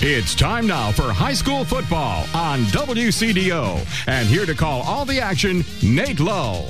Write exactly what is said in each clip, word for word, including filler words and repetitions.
It's time now for high school football on W C D O. And here to call all the action, Nate Lull.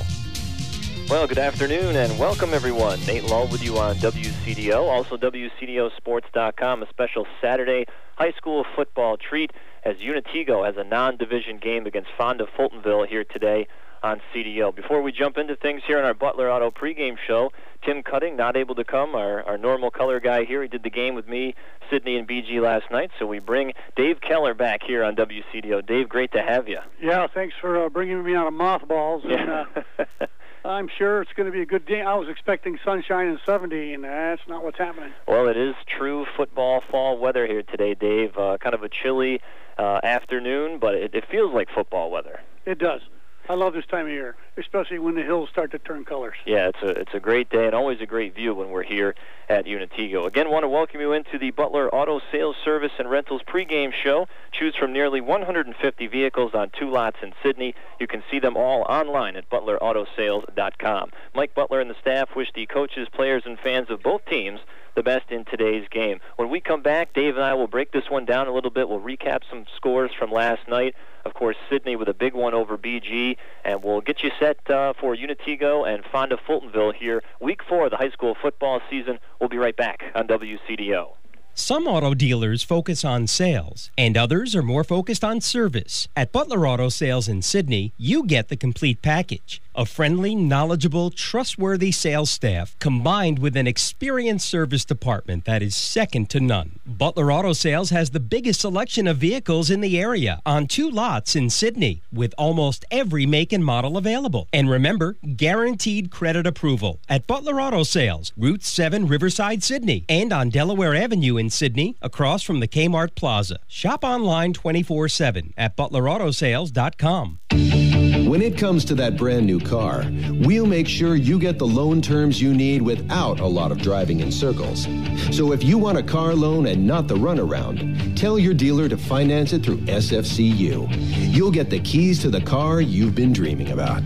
Well, good afternoon and welcome everyone. Nate Lull with you on W C D O, also W C D O sports dot com, a special Saturday high school football treat as Unitigo has a non-division game against Fonda Fultonville here today on C D O. Before we jump into things here on our Butler Auto pregame show, Tim Cutting not able to come, our, our normal color guy here. He did the game with me, Sydney, and B G last night, so we bring Dave Keller back here on W C D O. Dave, great to have you. Yeah, thanks for uh, bringing me out of mothballs. Yeah. And, uh, I'm sure it's going to be a good day. I was expecting sunshine and seventy, and that's not what's happening. Well, it is true football fall weather here today, Dave. Uh, kind of a chilly uh, afternoon, but it, it feels like football weather. It does. I love this time of year, especially when the hills start to turn colors. Yeah, it's a it's a great day and always a great view when we're here at Unitigo. Again, want to welcome you into the Butler Auto Sales Service and Rentals pregame show. Choose from nearly one hundred fifty vehicles on two lots in Sydney. You can see them all online at butler auto sales dot com. Mike Butler and the staff wish the coaches, players, and fans of both teams the best in today's game. When we come back, Dave and I will break this one down a little bit. We'll recap some scores from last night. Of course, Sydney with a big one over B G, and we'll get you set uh, for Unitigo and Fonda Fultonville here, week four of the high school football season. We'll be right back on W C D O. Some auto dealers focus on sales, and others are more focused on service. At Butler Auto Sales in Sydney, you get the complete package. A friendly, knowledgeable, trustworthy sales staff combined with an experienced service department that is second to none. Butler Auto Sales has the biggest selection of vehicles in the area on two lots in Sydney with almost every make and model available. And remember, guaranteed credit approval at Butler Auto Sales, Route seven, Riverside, Sydney, and on Delaware Avenue in Sydney, across from the Kmart Plaza. Shop online twenty-four seven at butler auto sales dot com. When it comes to that brand new car, we'll make sure you get the loan terms you need without a lot of driving in circles. So if you want a car loan and not the runaround, tell your dealer to finance it through S F C U. You'll get the keys to the car you've been dreaming about.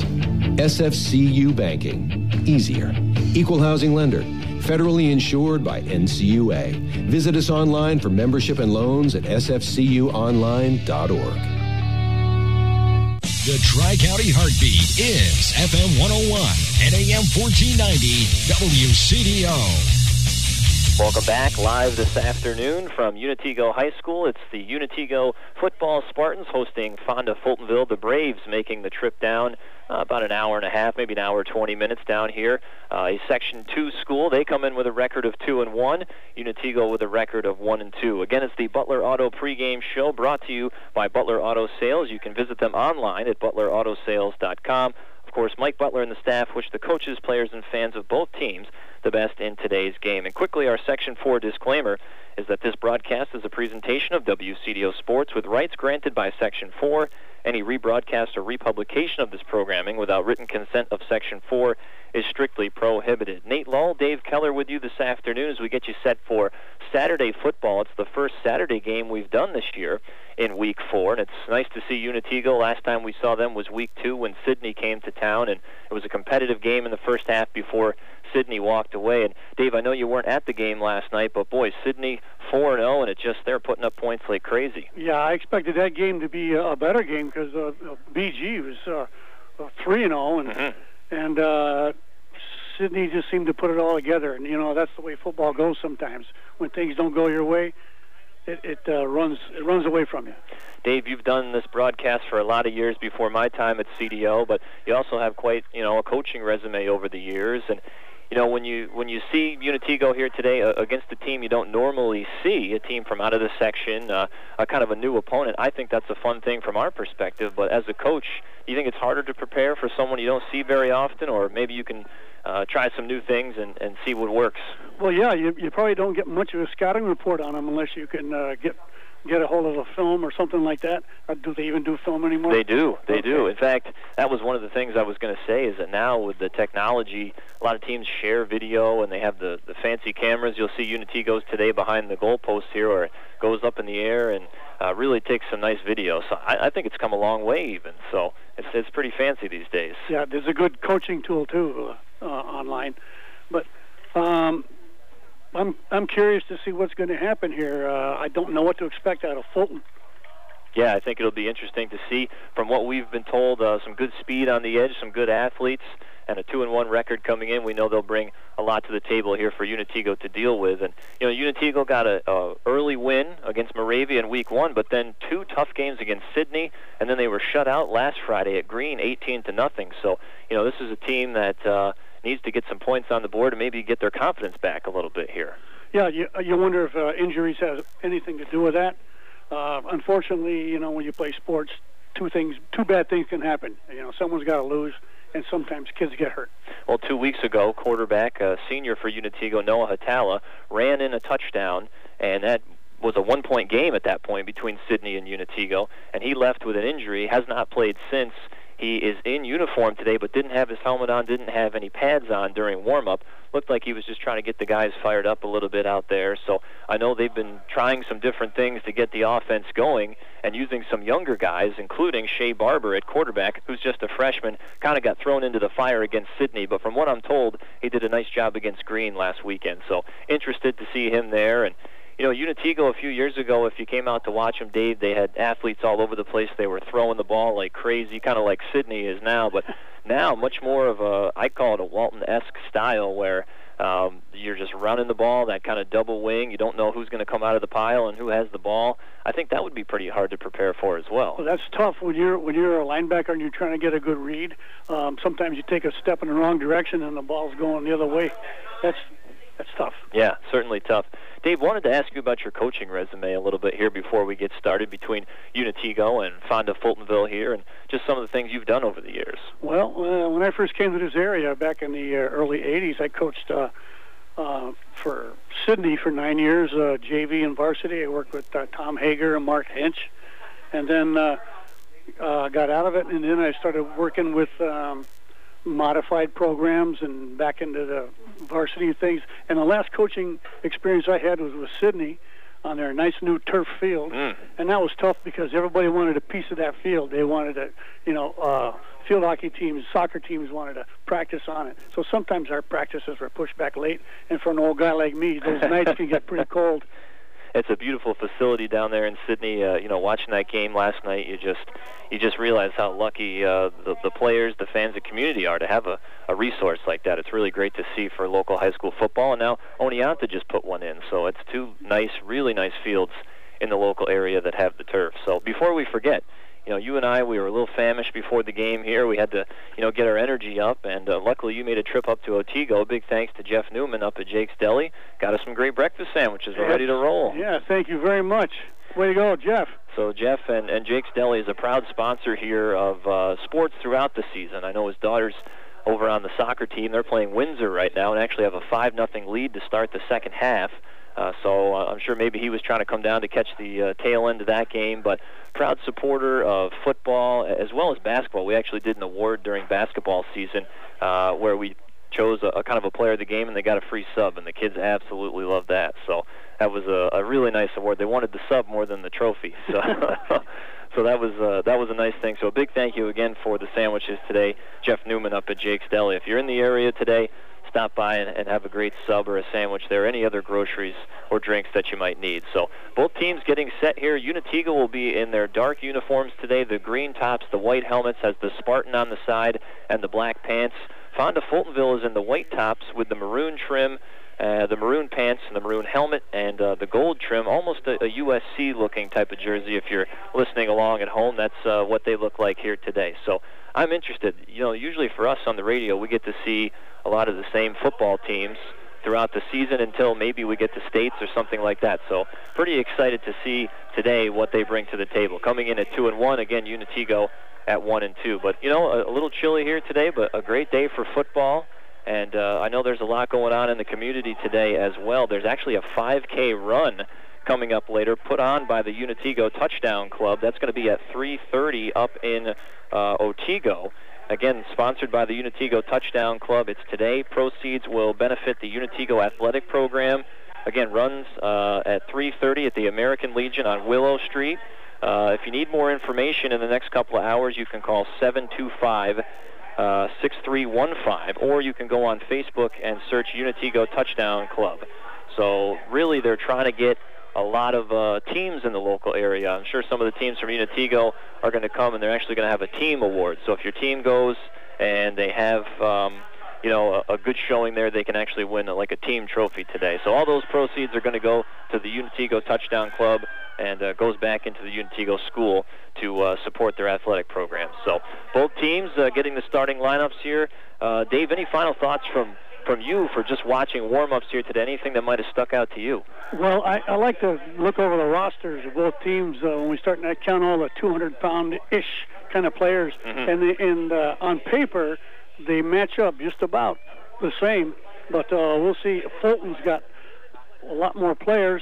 S F C U Banking. Easier. Equal housing lender. Federally insured by N C U A. Visit us online for membership and loans at s f c u online dot org. The Tri-County Heartbeat is F M one oh one and A M fourteen ninety W C D O. Welcome back live this afternoon from Unitigo High School. It's the Unitigo Football Spartans hosting Fonda Fultonville. The Braves making the trip down uh, about an hour and a half, maybe an hour, twenty minutes down here. Uh, a Section two school. They come in with a record of two and one. Unitigo with a record of one and two. Again, it's the Butler Auto pregame show brought to you by Butler Auto Sales. You can visit them online at butler auto sales dot com. Of course, Mike Butler and the staff wish the coaches, players, and fans of both teams the best in today's game. And quickly, our Section four disclaimer is that this broadcast is a presentation of W C D O Sports with rights granted by Section four. Any rebroadcast or republication of this programming without written consent of Section four is strictly prohibited. Nate Lull, Dave Keller with you this afternoon as we get you set for Saturday football. It's the first Saturday game we've done this year in week four, and it's nice to see Unitigo. Last time we saw them was week two when Sydney came to town, and it was a competitive game in the first half before Sydney walked away. And Dave, I know you weren't at the game last night, but boy, Sydney four and oh, and it just they're putting up points like crazy. Yeah, I expected that game to be a better game because uh, B G was uh, three and oh, and mm-hmm. and uh, Sydney just seemed to put it all together. And you know that's the way football goes sometimes. When things don't go your way, it, it uh, runs it runs away from you. Dave, you've done this broadcast for a lot of years before my time at C D O, but you also have quite you know a coaching resume over the years. And you know, when you when you see Unitigo here today uh, against a team you don't normally see, a team from out of the section, uh, a kind of a new opponent, I think that's a fun thing from our perspective. But as a coach, do you think it's harder to prepare for someone you don't see very often, or maybe you can uh, try some new things and, and see what works? Well, yeah, you, you probably don't get much of a scouting report on them unless you can uh, get get a hold of a film or something like that. Or do they even do film anymore? They do. They okay. do. In fact, that was one of the things I was going to say is that now with the technology, a lot of teams share video and they have the, the fancy cameras. You'll see Unitigo's today behind the goalpost here where it goes up in the air and uh, really takes some nice video. So I, I think it's come a long way even. So it's, it's pretty fancy these days. Yeah, there's a good coaching tool too uh, uh, online. But um, I'm I'm curious to see what's going to happen here. Uh, I don't know what to expect out of Fulton. Yeah, I think it'll be interesting to see. From what we've been told, uh, some good speed on the edge, some good athletes, and a two and one record coming in. We know they'll bring a lot to the table here for Unitego to deal with. And you know, Unitego got a, a early win against Moravia in week one, but then two tough games against Sydney, and then they were shut out last Friday at Green, eighteen to nothing. So you know, this is a team that uh, needs to get some points on the board and maybe get their confidence back a little bit here. Yeah, you, you wonder if uh, injuries has anything to do with that. Uh, unfortunately, you know, when you play sports, two things, two bad things can happen. You know, someone's got to lose, and sometimes kids get hurt. Well, two weeks ago, quarterback, uh, senior for Unitego, Noah Hatala, ran in a touchdown, and that was a one-point game at that point between Sydney and Unitego, and he left with an injury, has not played since. He is in uniform today, but didn't have his helmet on, didn't have any pads on during warm-up. Looked like he was just trying to get the guys fired up a little bit out there. So I know they've been trying some different things to get the offense going and using some younger guys, including Shea Barber at quarterback, who's just a freshman, kind of got thrown into the fire against Sydney. But from what I'm told, he did a nice job against Green last weekend. So interested to see him there. And you know, Unitego a few years ago, if you came out to watch them, Dave, they had athletes all over the place. They were throwing the ball like crazy, kind of like Sydney is now. But now much more of a, I call it a Walton-esque style where um, you're just running the ball, that kind of double wing. You don't know who's going to come out of the pile and who has the ball. I think that would be pretty hard to prepare for as well. Well, that's tough when you're when you're a linebacker and you're trying to get a good read. Um, sometimes you take a step in the wrong direction and the ball's going the other way. That's That's tough. Yeah, certainly tough. Dave, wanted to ask you about your coaching resume a little bit here before we get started between Unitego and Fonda Fultonville here and just some of the things you've done over the years. Well, uh, when I first came to this area back in the uh, early eighties, I coached uh, uh, for Sydney for nine years, uh, J V and varsity. I worked with uh, Tom Hager and Mark Hinch, and then uh, uh, got out of it, and then I started working with um, modified programs and back into the varsity things. And the last coaching experience I had was with Sydney on their nice new turf field. Mm. And that was tough because everybody wanted a piece of that field. They wanted to, you know, uh, field hockey teams, soccer teams wanted to practice on it. So sometimes our practices were pushed back late. And for an old guy like me, those nights can get pretty cold. It's a beautiful facility down there in Sydney. Uh, you know, watching that game last night, you just you just realize how lucky uh, the, the players, the fans, the community are to have a, a resource like that. It's really great to see for local high school football. And now Oneonta just put one in. So it's two nice, really nice fields in the local area that have the turf. So before we forget, you know, you and I, we were a little famished before the game here. We had to, you know, get our energy up, and uh, luckily you made a trip up to Otego. Big thanks to Jeff Newman up at Jake's Deli. Got us some great breakfast sandwiches. We're ready to roll. Yeah, thank you very much. Way to go, Jeff. So Jeff and, and Jake's Deli is a proud sponsor here of uh, sports throughout the season. I know his daughter's over on the soccer team. They're playing Windsor right now and actually have a five nothing lead to start the second half. Uh, so uh, I'm sure maybe he was trying to come down to catch the uh, tail end of that game, but proud supporter of football as well as basketball. We actually did an award during basketball season uh, where we chose a, a kind of a player of the game, and they got a free sub, and the kids absolutely loved that. So that was a, a really nice award. They wanted the sub more than the trophy. So so that was uh, that was a nice thing. So a big thank you again for the sandwiches today, Jeff Newman up at Jake's Deli. If you're in the area today, stop by and, and have a great sub or a sandwich there, any other groceries or drinks that you might need. So both teams getting set here. Unitego will be in their dark uniforms today, the green tops, the white helmets, has the Spartan on the side, and the black pants. Fonda Fultonville is in the white tops with the maroon trim, uh, the maroon pants and the maroon helmet, and uh, the gold trim, almost a, a U S C-looking type of jersey. If you're listening along at home, that's uh, what they look like here today. So I'm interested. You know, usually for us on the radio, we get to see a lot of the same football teams throughout the season until maybe we get to states or something like that. So pretty excited to see today what they bring to the table. Coming in at two and one, again, Unitego at one and two. But you know, a, a little chilly here today, but a great day for football. And uh, I know there's a lot going on in the community today as well. There's actually a five K run coming up later, put on by the Unitego Touchdown Club. That's going to be at three thirty up in uh, Otego. Again, sponsored by the Unitego Touchdown Club. It's today. Proceeds will benefit the Unitego Athletic Program. Again, runs uh, at three thirty at the American Legion on Willow Street. Uh, if you need more information in the next couple of hours, you can call seven two five, six three one five, or you can go on Facebook and search Unitego Touchdown Club. So really they're trying to get a lot of uh, teams in the local area. I'm sure some of the teams from Unitego are going to come, and they're actually going to have a team award. So if your team goes and they have, um, you know, a, a good showing there, they can actually win a, like a team trophy today. So all those proceeds are going to go to the Unitego Touchdown Club and uh, goes back into the Unitego school to uh, support their athletic programs. So both teams uh, getting the starting lineups here. Uh, Dave, any final thoughts from from you for just watching warm-ups here today? Anything that might have stuck out to you? Well, I, I like to look over the rosters of both teams uh, when we start to count all the two hundred pound-ish kind of players. Mm-hmm. And, the, and uh, on paper, they match up just about the same. But uh, we'll see. Fulton's got a lot more players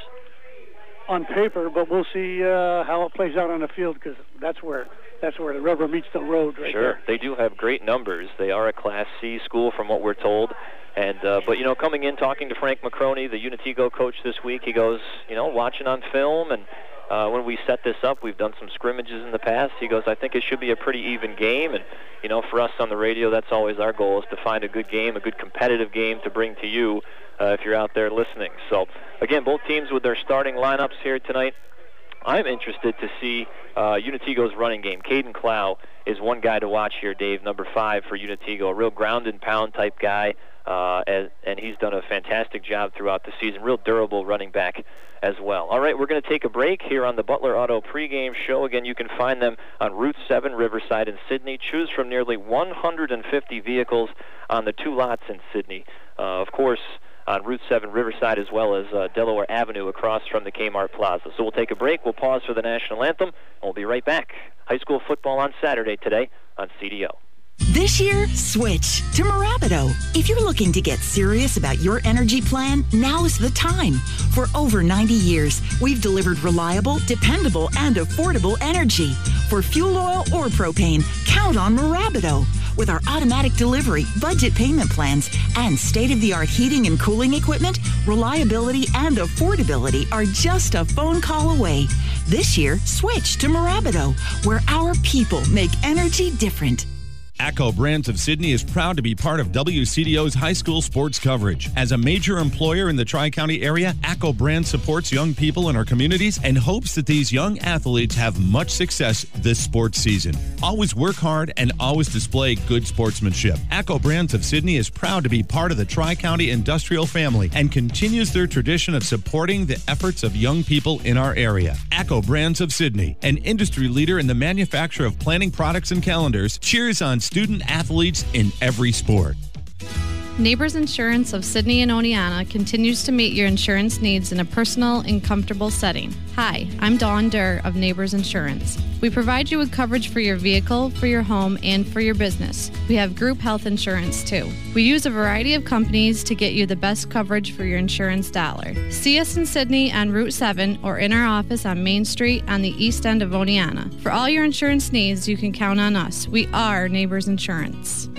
on paper, but we'll see uh, how it plays out on the field, because that's where that's where the rubber meets the road right Sure. there. They do have great numbers. They are a Class C school from what we're told. And uh, but, you know, coming in, talking to Frank McCroney, the Unitego coach this week, he goes, you know, watching on film, and uh, when we set this up, we've done some scrimmages in the past. He goes, I think it should be a pretty even game. And, you know, for us on the radio, that's always our goal, is to find a good game, a good competitive game to bring to you uh, if you're out there listening. So, again, both teams with their starting lineups here tonight. I'm interested to see uh, Unitego's running game. Caden Clow is one guy to watch here, Dave, number five for Unitego, a real ground and pound type guy, uh, and, and he's done a fantastic job throughout the season, real durable running back as well. All right, we're going to take a break here on the Butler Auto pregame show. Again, you can find them on Route seven, Riverside in Sydney. Choose from nearly one hundred fifty vehicles on the two lots in Sydney. Uh, of course, on Route seven Riverside, as well as uh, Delaware Avenue across from the Kmart Plaza. So we'll take a break. We'll pause for the national anthem, and we'll be right back. High school football on Saturday today on C D O. This year, switch to Mirabido. If you're looking to get serious about your energy plan, now's the time. For over ninety years, we've delivered reliable, dependable, and affordable energy. For fuel oil or propane, count on Mirabido. With our automatic delivery, budget payment plans, and state-of-the-art heating and cooling equipment, reliability and affordability are just a phone call away. This year, switch to Mirabido, where our people make energy different. ACCO Brands of Sydney is proud to be part of W C D O's high school sports coverage. As a major employer in the Tri-County area, ACCO Brands supports young people in our communities and hopes that these young athletes have much success this sports season. Always work hard and always display good sportsmanship. ACCO Brands of Sydney is proud to be part of the Tri-County industrial family and continues their tradition of supporting the efforts of young people in our area. ACCO Brands of Sydney, an industry leader in the manufacture of planning products and calendars, cheers on student athletes in every sport. Neighbors Insurance of Sydney and Oneonta continues to meet your insurance needs in a personal and comfortable setting. Hi, I'm Dawn Durr of Neighbors Insurance. We provide you with coverage for your vehicle, for your home, and for your business. We have group health insurance too. We use a variety of companies to get you the best coverage for your insurance dollar. See us in Sydney on Route seven or in our office on Main Street on the east end of Oneonta. For all your insurance needs, you can count on us. We are Neighbors Insurance.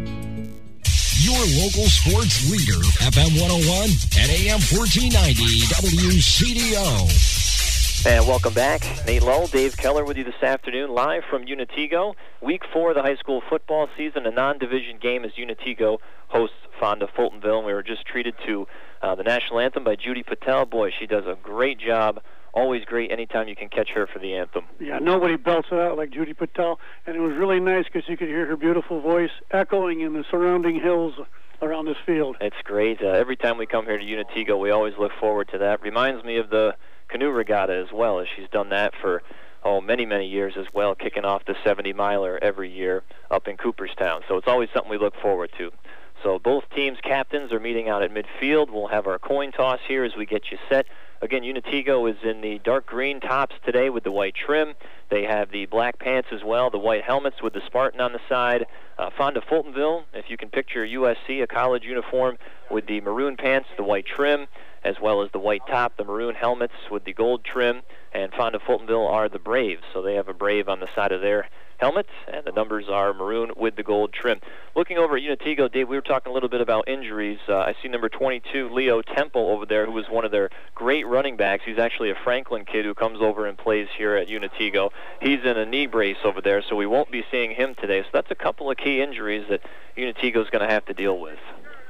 Your local sports leader, F M one oh one and A M fourteen ninety W C D O. And welcome back. Nate Lull, Dave Keller with you this afternoon, live from Unitego. Week four of the high school football season, a non-division game as Unitego hosts Fonda Fultonville. And we were just treated to uh, the national anthem by Judy Patel. Boy, she does a great job. Always great anytime you can catch her for the anthem. Yeah, nobody belts it out like Judy Patel, and it was really nice because you could hear her beautiful voice echoing in the surrounding hills around this field. It's great. Uh, every time we come here to Unitego, we always look forward to that. Reminds me of the canoe regatta as well, as she's done that for oh many, many years as well, kicking off the seventy miler every year up in Cooperstown. So it's always something we look forward to. So both teams' captains are meeting out at midfield. We'll have our coin toss here as we get you set. Again, Unitego is in the dark green tops today with the white trim. They have the black pants as well, the white helmets with the Spartan on the side. Uh, Fonda Fultonville, if you can picture U S C, a college uniform with the maroon pants, the white trim, as well as the white top, the maroon helmets with the gold trim. And Fonda Fultonville are the Braves, so they have a Brave on the side of their helmet, and the numbers are maroon with the gold trim. Looking over at Unitego, Dave, we were talking a little bit about injuries. Uh, I see number twenty-two, Leo Temple, over there, who was one of their great running backs. He's actually a Franklin kid who comes over and plays here at Unitego. He's in a knee brace over there, so we won't be seeing him today. So that's a couple of key injuries that Unitego is going to have to deal with.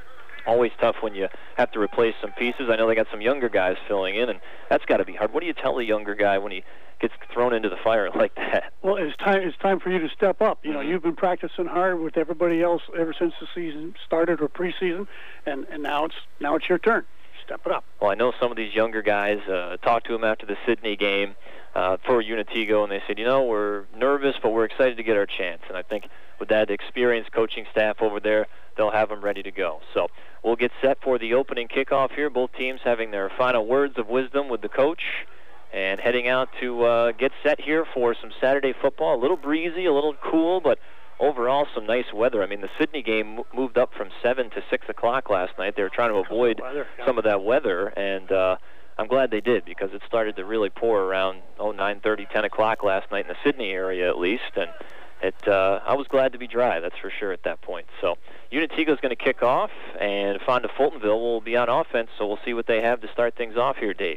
always tough when you have to replace some pieces. I know they got some younger guys filling in, and that's got to be hard. What do you tell a younger guy when he gets thrown into the fire like that? Well, it's time. It's time for you to step up. You know, mm-hmm. You've been practicing hard with everybody else ever since the season started or preseason, and and now it's now it's your turn. Step it up. Well, I know some of these younger guys uh, talked to him after the Sidney game uh, for Unitigo, and they said, you know, we're nervous, but we're excited to get our chance. And I think with that experienced coaching staff over there, they'll have them ready to go. So we'll get set for the opening kickoff here. Both teams having their final words of wisdom with the coach and heading out to uh, get set here for some Saturday football. A little breezy, a little cool, but overall some nice weather. I mean, the Sidney game m- moved up from seven to six o'clock last night. They were trying to avoid weather, yeah. some of that weather, and uh, I'm glad they did, because it started to really pour around oh nine thirty, ten o'clock last night in the Sidney area at least, and it uh, I was glad to be dry, that's for sure, at that point. So Unitigo's going to kick off, and Fonda Fultonville will be on offense, so we'll see what they have to start things off here, Dave.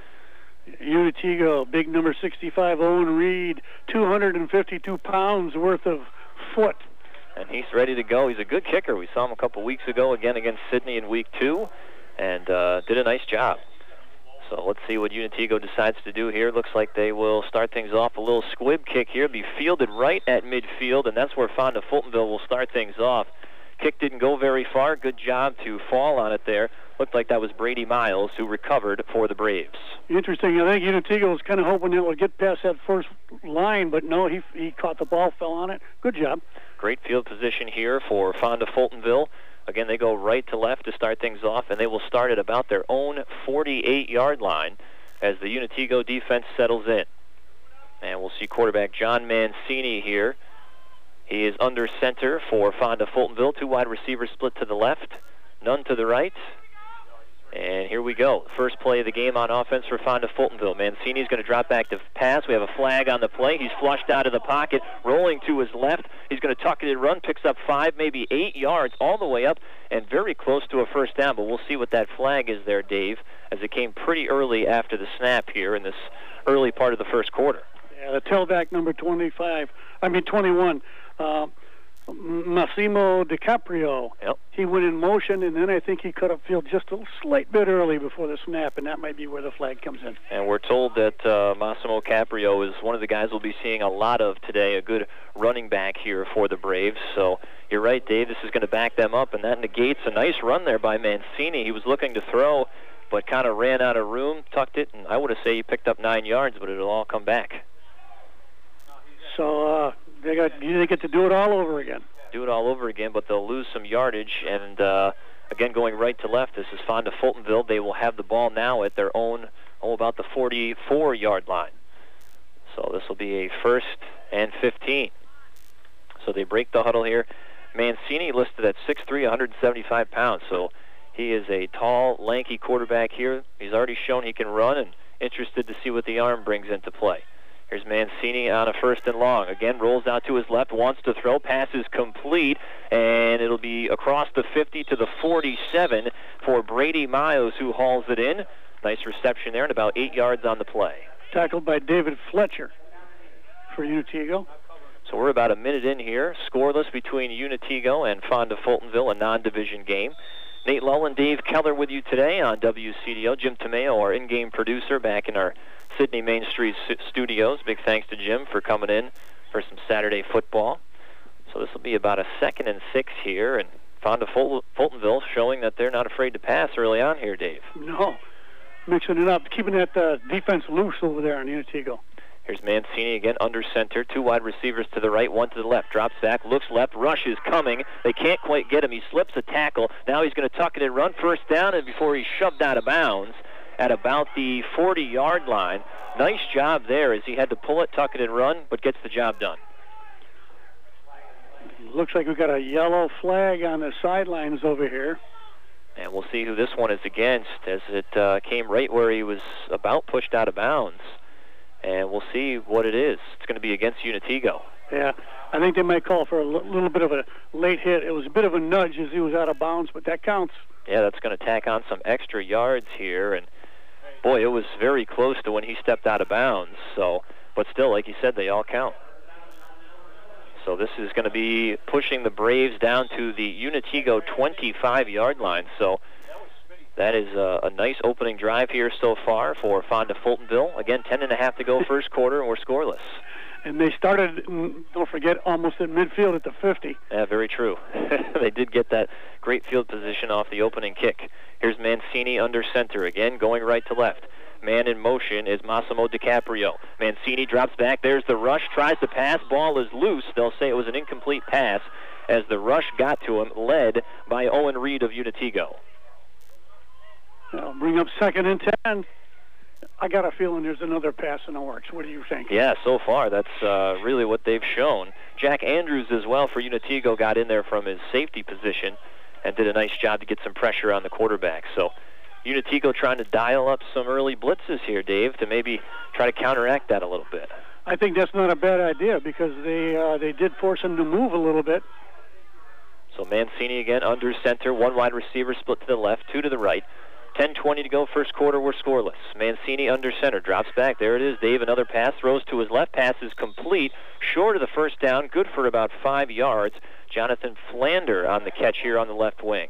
Unitigo, big number sixty-five, Owen Reed, two hundred fifty-two pounds worth of foot. And he's ready to go. He's a good kicker. We saw him a couple weeks ago, again against Sidney in week two, and uh, did a nice job. So let's see what Unitigo decides to do here. Looks like they will start things off. A little squib kick here, be fielded right at midfield, and that's where Fonda Fultonville will start things off. Kick didn't go very far. Good job to fall on it there. Looked like that was Brady Miles who recovered for the Braves. Interesting. I think Unitigo was kind of hoping it would get past that first line, but no, he he caught the ball, fell on it. Good job. Great field position here for Fonda Fultonville. Again, they go right to left to start things off, and they will start at about their own forty-eight-yard line as the Unitigo defense settles in. And we'll see quarterback John Mancini here. He is under center for Fonda Fultonville. Two wide receivers split to the left, none to the right. And here we go. First play of the game on offense for Fonda Fultonville. Mancini's going to drop back to pass. We have a flag on the play. He's flushed out of the pocket, rolling to his left. He's going to tuck it and run, picks up five, maybe eight yards all the way up, and very close to a first down. But we'll see what that flag is there, Dave, as it came pretty early after the snap here in this early part of the first quarter. Yeah, the tailback number twenty-five, I mean twenty-one, uh, Massimo DiCaprio. Yep. He went in motion, and then I think he cut upfield just a slight bit early before the snap, and that might be where the flag comes in. And we're told that uh, Massimo Caprio is one of the guys we'll be seeing a lot of today, a good running back here for the Braves. So you're right, Dave, this is going to back them up, and that negates a nice run there by Mancini. He was looking to throw, but kind of ran out of room, tucked it, and I would have said he picked up nine yards, but it'll all come back. So uh, they got they get to do it all over again. Do it all over again, but they'll lose some yardage. And uh, again, going right to left, this is Fonda Fultonville. They will have the ball now at their own, oh, about the forty-four-yard line. So this will be a first and fifteen. So they break the huddle here. Mancini listed at six three, one hundred seventy-five pounds. So he is a tall, lanky quarterback here. He's already shown he can run, and interested to see what the arm brings into play. Here's Mancini on a first and long. Again, rolls out to his left, wants to throw, passes complete, and it'll be across the fifty to the forty-seven for Brady Miles, who hauls it in. Nice reception there, and about eight yards on the play. Tackled by David Fletcher for Unitigo. So we're about a minute in here, scoreless between Unitigo and Fonda Fultonville, a non-division game. Nate Lull and Dave Keller with you today on W C D O. Jim Tomeo, our in-game producer, back in our Sidney Main Street studios. Big thanks to Jim for coming in for some Saturday football. So this will be about a second and six here, and Fonda Ful- Fultonville showing that they're not afraid to pass early on here, Dave. No, mixing it up, keeping that uh, defense loose over there on Unitigo. Here's Mancini again under center. Two wide receivers to the right, one to the left. Drops back, looks left, rush is coming. They can't quite get him. He slips a tackle. Now he's going to tuck it and run first down, and before he's shoved out of bounds at about the forty-yard line. Nice job there as he had to pull it, tuck it, and run, but gets the job done. Looks like we've got a yellow flag on the sidelines over here. And we'll see who this one is against, as it uh, came right where he was about pushed out of bounds. And we'll see what it is. It's going to be against Unitigo. Yeah, I think they might call for a l- little bit of a late hit. It was a bit of a nudge as he was out of bounds, but that counts. Yeah, that's going to tack on some extra yards here. And, boy, it was very close to when he stepped out of bounds. So, but still, like you said, they all count. So this is going to be pushing the Braves down to the Unitigo twenty-five-yard line. So that is a, a nice opening drive here so far for Fonda Fultonville. Again, ten and a half to go first quarter, and we're scoreless. And they started, don't forget, almost at midfield at the fifty. Yeah, very true. They did get that great field position off the opening kick. Here's Mancini under center again, going right to left. Man in motion is Massimo DiCaprio. Mancini drops back. There's the rush. Tries to pass. Ball is loose. They'll say it was an incomplete pass as the rush got to him, led by Owen Reed of Unitigo. I'll bring up second and ten. I got a feeling there's another pass in the works. What do you think? Yeah, so far that's uh, really what they've shown. Jack Andrews as well for Unitigo got in there from his safety position and did a nice job to get some pressure on the quarterback. So Unitigo trying to dial up some early blitzes here, Dave, to maybe try to counteract that a little bit. I think that's not a bad idea because they uh, they did force him to move a little bit. So Mancini again under center, one wide receiver split to the left, two to the right. ten twenty to go first quarter, we're scoreless. Mancini under center, drops back. There it is, Dave, another pass, throws to his left, pass is complete, short of the first down, good for about five yards. Jonathan Flander on the catch here on the left wing.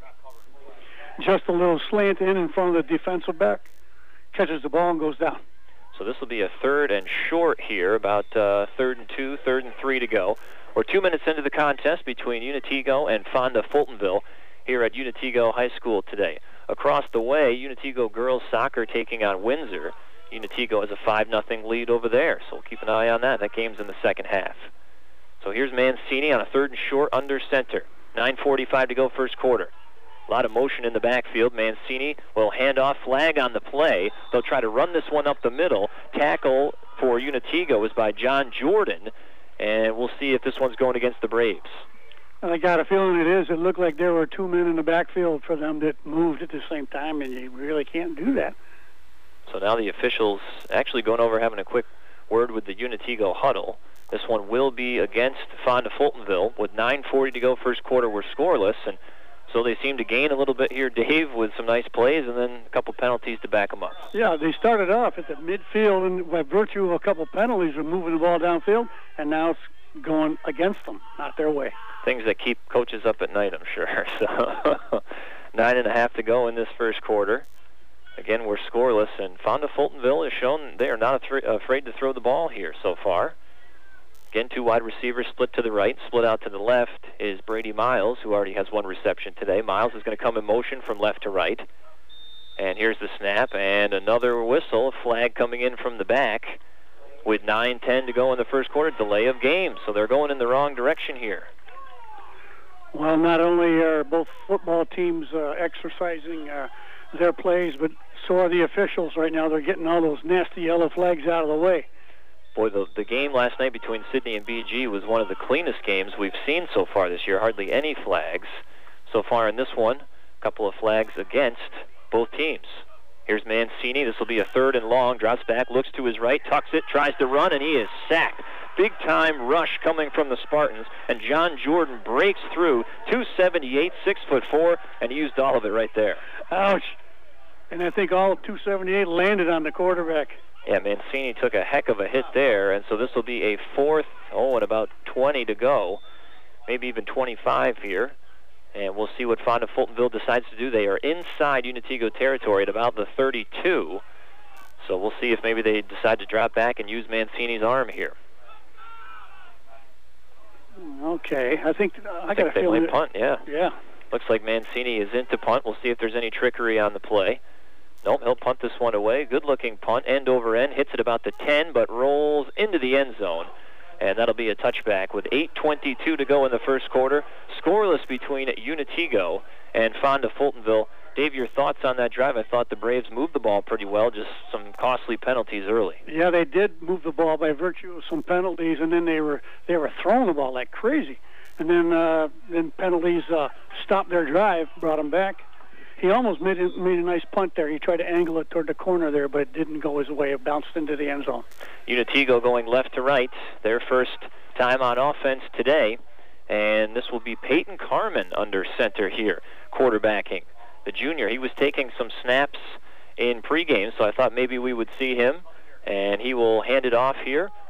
Just a little slant in in front of the defensive back, catches the ball and goes down. So this will be a third and short here, about uh, third and two, third and three to go. We're two minutes into the contest between Unitigo and Fonda Fultonville here at Unitigo High School today. Across the way, Unitigo girls soccer taking on Windsor. Unitigo has a five nothing lead over there, so we'll keep an eye on that. That game's in the second half. So here's Mancini on a third and short under center. nine forty-five to go first quarter. A lot of motion in the backfield. Mancini will hand off, flag on the play. They'll try to run this one up the middle. Tackle for Unitigo is by John Jordan, and we'll see if this one's going against the Braves. I got a feeling it is. It looked like there were two men in the backfield for them that moved at the same time, and you really can't do that. So now the officials actually going over having a quick word with the Unitigo huddle. This one will be against Fonda Fultonville. With nine forty to go first quarter, we're scoreless, and so they seem to gain a little bit here, Dave, with some nice plays and then a couple penalties to back them up. Yeah, they started off at the midfield, and by virtue of a couple penalties, are moving the ball downfield, and now it's going against them, not their way. Things that keep coaches up at night, I'm sure. So nine and a half to go in this first quarter. Again, we're scoreless, and Fonda Fultonville has shown they are not afraid to throw the ball here so far. Again, two wide receivers split to the right, split out to the left is Brady Miles, who already has one reception today. Miles is going to come in motion from left to right. And here's the snap, and another whistle, a flag coming in from the back with nine ten to go in the first quarter, delay of game. So they're going in the wrong direction here. Well, not only are both football teams uh, exercising uh, their plays, but so are the officials right now. They're getting all those nasty yellow flags out of the way. Boy, the, the game last night between Sidney and B G was one of the cleanest games we've seen so far this year. Hardly any flags so far in this one. A couple of flags against both teams. Here's Mancini. This will be a third and long. Drops back, looks to his right, tucks it, tries to run, and he is sacked. Big-time rush coming from the Spartans, and John Jordan breaks through. two seventy-eight, six foot four, and he used all of it right there. Ouch. And I think all two seventy-eight landed on the quarterback. Yeah, Mancini took a heck of a hit there, and so this will be a fourth, oh, and about twenty to go, maybe even twenty-five here. And we'll see what Fonda Fultonville decides to do. They are inside Unitigo territory at about the thirty-two. So we'll see if maybe they decide to drop back and use Mancini's arm here. Okay, I think uh, I, I got a think they feeling might punt, yeah. Yeah. Looks like Mancini is into punt. We'll see if there's any trickery on the play. Nope, he'll punt this one away. Good-looking punt, end over end. Hits it about the ten, but rolls into the end zone. And that'll be a touchback with eight twenty-two to go in the first quarter. Scoreless between Unitigo and Fonda Fultonville. Dave, your thoughts on that drive? I thought the Braves moved the ball pretty well, just some costly penalties early. Yeah, they did move the ball by virtue of some penalties, and then they were they were throwing the ball like crazy. And then uh, then penalties uh, stopped their drive, brought them back. He almost made a, made a nice punt there. He tried to angle it toward the corner there, but it didn't go his way. It bounced into the end zone. Unitigo going left to right, their first time on offense today. And this will be Peyton Carmen under center here, quarterbacking. The junior, he was taking some snaps in pregame, so I thought maybe we would see him. And he will hand it off here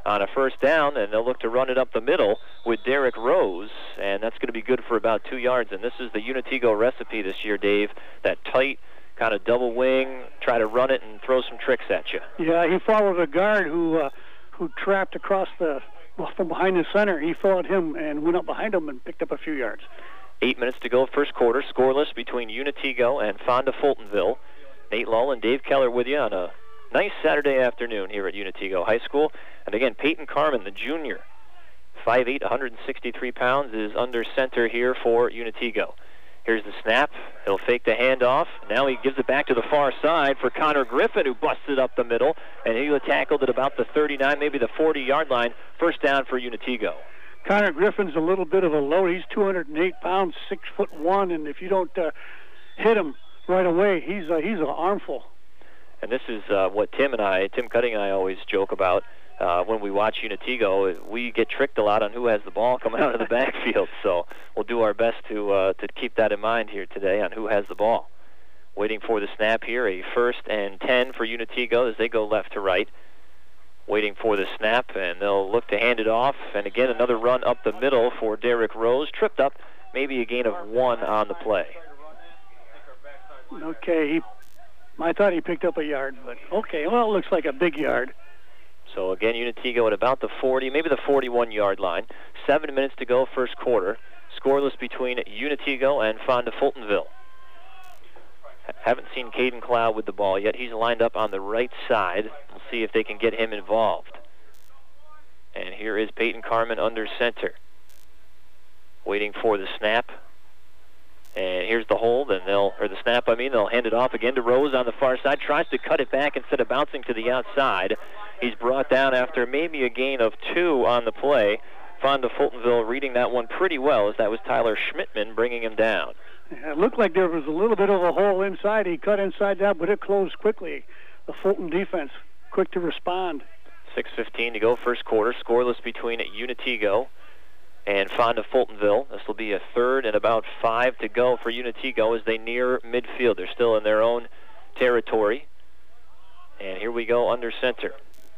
on a first down, and they'll look to run it up the middle with Derek Rose, and that's going to be good for about two yards. And this is the Unitigo recipe this year, Dave, that tight kind of double wing, try to run it and throw some tricks at you. Yeah, he followed a guard who uh, who trapped across the, well, from behind the center. He followed him and went up behind him and picked up a few yards. Eight minutes to go, first quarter, scoreless between Unitigo and Fonda Fultonville. Nate Lull and Dave Keller with you on a nice Saturday afternoon here at Unitigo High School. And again, Peyton Carmen, the junior, five eight, one hundred sixty-three pounds, is under center here for Unitigo. Here's the snap. He'll fake the handoff. Now he gives it back to the far side for Connor Griffin, who busted up the middle, and he was tackled at about the thirty-nine, maybe the forty-yard line. First down for Unitigo. Connor Griffin's a little bit of a load. He's two hundred eight pounds, six foot one, and if you don't uh, hit him right away, he's uh, he's an armful. And this is uh, what Tim and I, Tim Cutting and I always joke about uh, when we watch Unitigo. We get tricked a lot on who has the ball coming out of the backfield, so we'll do our best to uh, to keep that in mind here today on who has the ball. Waiting for the snap here, a first and ten for Unitigo as they go left to right. Waiting for the snap, and they'll look to hand it off. And again, another run up the middle for Derek Rose. Tripped up, maybe a gain of one on the play. Okay, he, I thought he picked up a yard, but okay, well, it looks like a big yard. So again, Unitigo at about the forty, maybe the forty-one-yard line. Seven minutes to go, first quarter. Scoreless between Unitigo and Fonda Fultonville. Haven't seen Caden Cloud with the ball yet. He's lined up on the right side. We'll see if they can get him involved. And here is Peyton Carmen under center. Waiting for the snap. And here's the hold, and they'll, or the snap, I mean, they'll hand it off again to Rose on the far side. Tries to cut it back instead of bouncing to the outside. He's brought down after maybe a gain of two on the play. Fonda Fultonville reading that one pretty well, as that was Tyler Schmidtman bringing him down. It looked like there was a little bit of a hole inside. He cut inside that, but it closed quickly. The Fulton defense, quick to respond. six fifteen to go, first quarter. Scoreless between Unitigo and Fonda Fultonville. This will be a third and about five to go for Unitigo as they near midfield. They're still in their own territory. And here we go under center.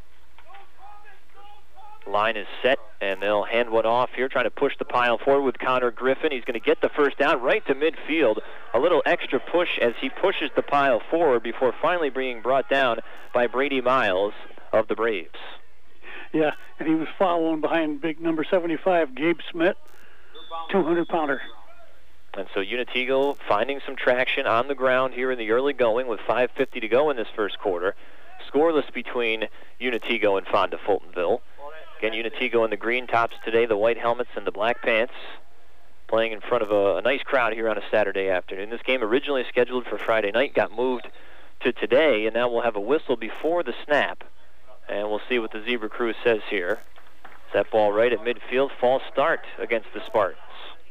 Line is set, and they'll hand one off here, trying to push the pile forward with Connor Griffin. He's going to get the first down right to midfield. A little extra push as he pushes the pile forward before finally being brought down by Brady Miles of the Braves. Yeah, and he was following behind big number seventy-five, Gabe Smith, two hundred pounder. And so Unitigo finding some traction on the ground here in the early going with five fifty to go in this first quarter. Scoreless between Unitigo and Fonda Fultonville. Again, Unitigo in the green tops today, the white helmets and the black pants, playing in front of a, a nice crowd here on a Saturday afternoon. This game originally scheduled for Friday night got moved to today, and now we'll have a whistle before the snap, and we'll see what the Zebra Crew says here. Is that ball right at midfield? False start against the Spartans.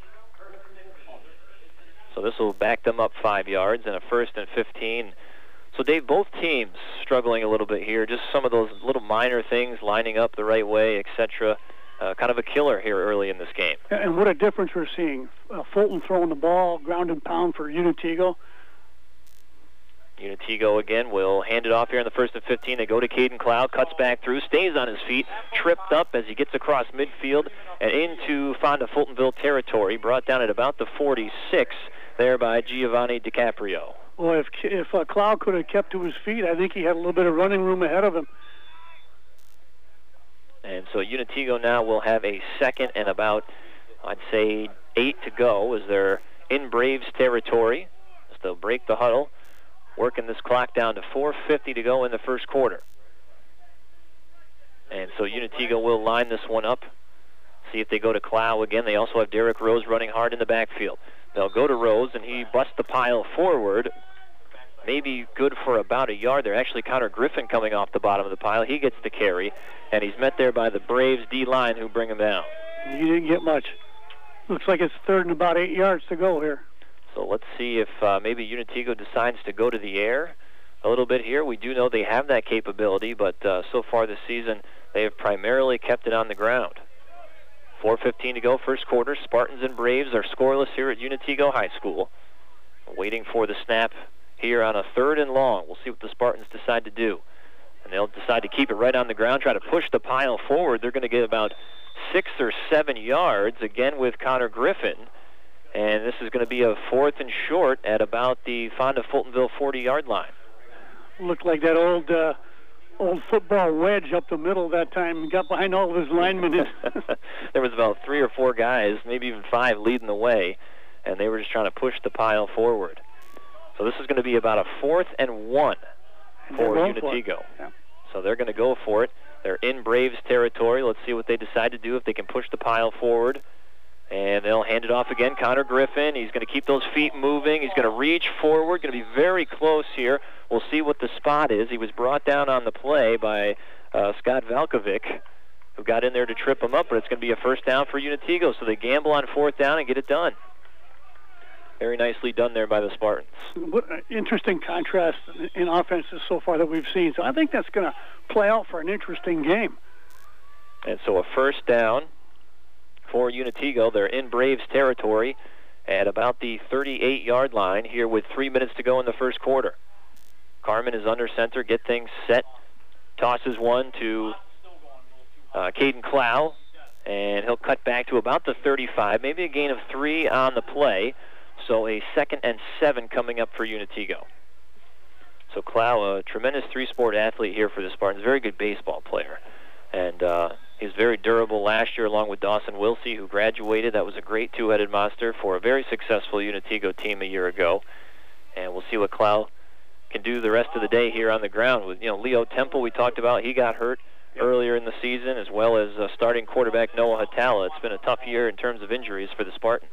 So this will back them up five yards and a first and fifteen. So, Dave, both teams struggling a little bit here. Just some of those little minor things, lining up the right way, et cetera. Uh, kind of a killer here early in this game. And what a difference we're seeing. Uh, Fulton throwing the ball, ground and pound for Unitigo. Unitigo again will hand it off here in the first and fifteen. They go to Caden Cloud, cuts back through, stays on his feet, tripped up as he gets across midfield and into Fonda Fultonville territory, brought down at about the forty-six there by Giovanni DiCaprio. Well, if if uh, Cloud could have kept to his feet, I think he had a little bit of running room ahead of him. And so Unitigo now will have a second and about, I'd say, eight to go as they're in Braves territory. As they'll break the huddle, working this clock down to four fifty to go in the first quarter. And so Unitigo will line this one up, see if they go to Cloud again. They also have Derek Rose running hard in the backfield. They'll go to Rose, and he busts the pile forward. Maybe good for about a yard there. Actually, Connor Griffin coming off the bottom of the pile. He gets the carry, and he's met there by the Braves D-line who bring him down. He didn't get much. Looks like it's third and about eight yards to go here. So let's see if uh, maybe Unitigo decides to go to the air a little bit here. We do know they have that capability, but uh, so far this season they have primarily kept it on the ground. four fifteen to go, first quarter. Spartans and Braves are scoreless here at Unitigo High School. Waiting for the snap here on a third and long. We'll see what the Spartans decide to do. And they'll decide to keep it right on the ground, try to push the pile forward. They're going to get about six or seven yards, again with Connor Griffin. And this is going to be a fourth and short at about the Fonda Fultonville forty-yard line. Looked like that old uh, old football wedge up the middle that time. Got behind all of his linemen. There was about three or four guys, maybe even five, leading the way, and they were just trying to push the pile forward. So this is going to be about a fourth and one for Unitigo. Yeah. So they're going to go for it. They're in Braves territory. Let's see what they decide to do, if they can push the pile forward. And they'll hand it off again. Connor Griffin, he's going to keep those feet moving. He's going to reach forward, going to be very close here. We'll see what the spot is. He was brought down on the play by uh, Scott Valkovic, who got in there to trip him up, but it's going to be a first down for Unitigo. So they gamble on fourth down and get it done. Very nicely done there by the Spartans. What an interesting contrast in offenses so far that we've seen. So I think that's going to play out for an interesting game. And so a first down for Unitigo. They're in Braves territory at about the thirty-eight-yard line here with three minutes to go in the first quarter. Carmen is under center, get things set, tosses one to uh, Caden Clow, and he'll cut back to about the thirty-five, maybe a gain of three on the play. So a second and seven coming up for Unitigo. So Clow, a tremendous three-sport athlete here for the Spartans, very good baseball player. And uh, he was very durable last year along with Dawson Wilsey, who graduated. That was a great two-headed monster for a very successful Unitigo team a year ago. And we'll see what Clow can do the rest of the day here on the ground. With, you know, Leo Temple, we talked about, he got hurt earlier in the season, as well as uh, starting quarterback Noah Hatala. It's been a tough year in terms of injuries for the Spartans.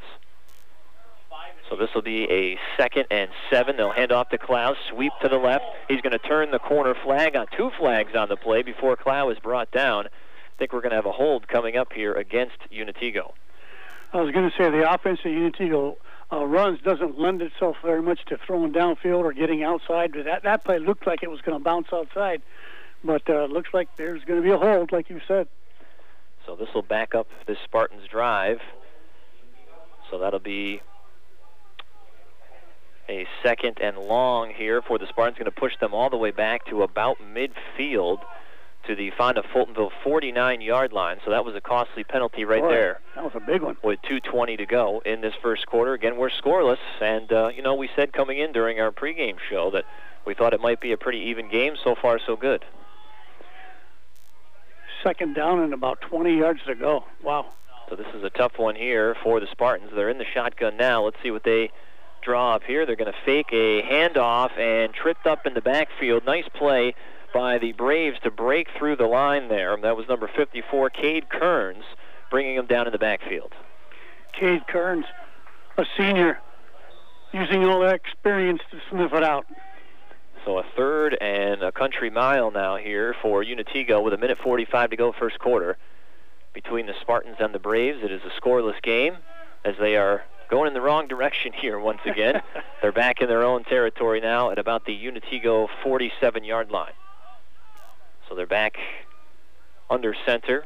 So this will be a second and seven. They'll hand off to Clow, sweep to the left. He's going to turn the corner flag on two flags on the play before Clow is brought down. I think we're going to have a hold coming up here against Unitigo. I was going to say the offense that Unitigo uh, runs doesn't lend itself very much to throwing downfield or getting outside. That that play looked like it was going to bounce outside, but uh, looks like there's going to be a hold, like you said. So this will back up this Spartans drive. So that'll be a second and long here for the Spartans. Going to push them all the way back to about midfield to the Fonda Fultonville forty-nine-yard line. So that was a costly penalty right Boy, there. That was a big one. With two twenty to go in this first quarter. Again, we're scoreless. And, uh, you know, we said coming in during our pregame show that we thought it might be a pretty even game. So far, so good. Second down and about twenty yards to go. Wow. So this is a tough one here for the Spartans. They're in the shotgun now. Let's see what they draw up here. They're going to fake a handoff and tripped up in the backfield. Nice play by the Braves to break through the line there. That was number fifty-four, Cade Kearns, bringing him down in the backfield. Cade Kearns, a senior, using all that experience to sniff it out. So a third and a country mile now here for Unitigo with a minute forty-five to go first quarter. Between the Spartans and the Braves, it is a scoreless game as they are going in the wrong direction here once again. They're back in their own territory now at about the Unitigo forty-seven-yard line. So they're back under center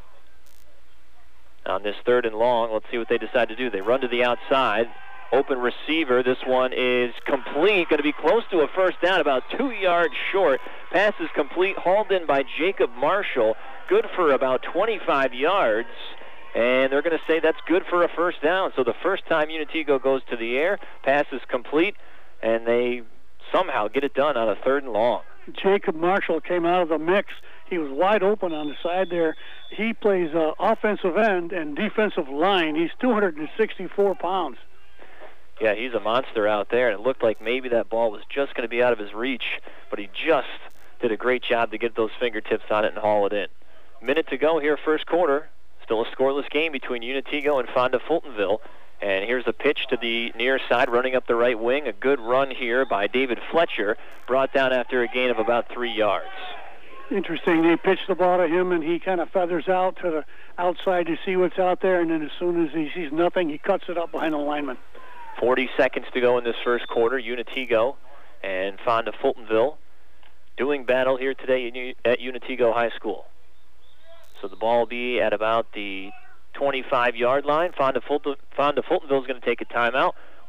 on this third and long. Let's see what they decide to do. They run to the outside. Open receiver. This one is complete. Going to be close to a first down, about two yards short. Pass is complete, hauled in by Jacob Marshall. Good for about twenty-five yards. And they're going to say that's good for a first down. So the first time Unitigo goes to the air, pass is complete, and they somehow get it done on a third and long. Jacob Marshall came out of the mix. He was wide open on the side there. He plays uh, offensive end and defensive line. He's two hundred sixty-four pounds. Yeah, he's a monster out there, and it looked like maybe that ball was just going to be out of his reach, but he just did a great job to get those fingertips on it and haul it in. Minute to go here, first quarter. Still a scoreless game between Unitigo and Fonda Fultonville. And here's a pitch to the near side, running up the right wing. A good run here by David Fletcher, brought down after a gain of about three yards. Interesting. They pitch the ball to him, and he kind of feathers out to the outside to see what's out there, and then as soon as he sees nothing, he cuts it up behind the lineman. forty seconds to go in this first quarter. Unitigo and Fonda Fultonville doing battle here today at Unitigo High School. So the ball will be at about the twenty-five-yard line. Fonda, Fulton, Fonda Fultonville is going to take a timeout.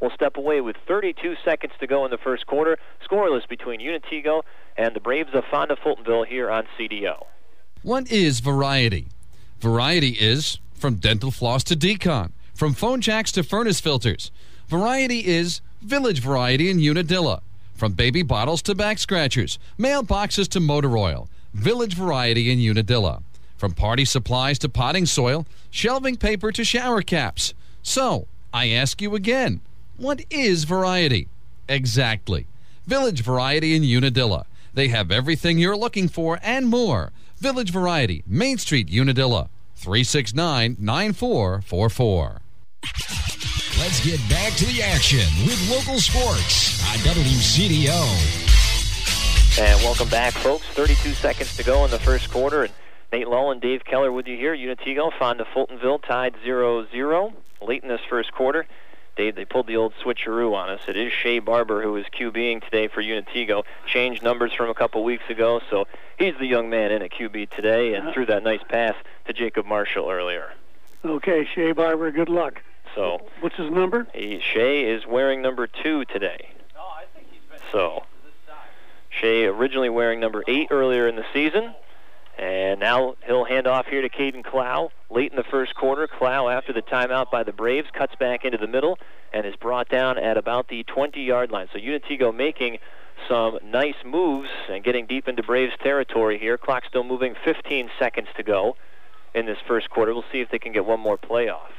will step away with thirty-two seconds to go in the first quarter. Scoreless between Unitigo and the Braves of Fonda Fultonville here on C D O. What is variety? Variety is from dental floss to decon, from phone jacks to furnace filters. Variety is Village Variety in Unadilla. From baby bottles to back scratchers, mailboxes to motor oil. Village Variety in Unadilla. From party supplies to potting soil, shelving paper to shower caps. So, I ask you again, what is variety? Exactly. Village Variety in Unadilla. They have everything you're looking for and more. Village Variety, Main Street, Unadilla. three six nine, nine four four four. Let's get back to the action with local sports on W C D O. And welcome back, folks. thirty-two seconds to go in the first quarter. And Nate Lull and Dave Keller with you here. Unitigo, Fonda Fultonville tied zero zero late in this first quarter. Dave, they pulled the old switcheroo on us. It is Shea Barber who is QBing today for Unitigo. Changed numbers from a couple weeks ago, so he's the young man in at Q B today and threw that nice pass to Jacob Marshall earlier. Okay, Shea Barber, good luck. So, what's his number? He, Shea is wearing number two today. So, Shea originally wearing number eight earlier in the season. And now he'll hand off here to Caden Clow. Late in the first quarter, Clow, after the timeout by the Braves, cuts back into the middle and is brought down at about the twenty-yard line. So Unitigo making some nice moves and getting deep into Braves territory here. Clock still moving, fifteen seconds to go in this first quarter. We'll see if they can get one more play off.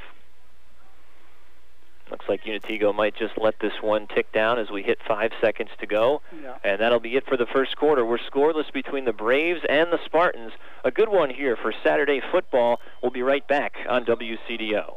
Looks like Unitigo might just let this one tick down as we hit five seconds to go. Yeah. And that'll be it for the first quarter. We're scoreless between the Braves and the Spartans. A good one here for Saturday football. We'll be right back on W C D O.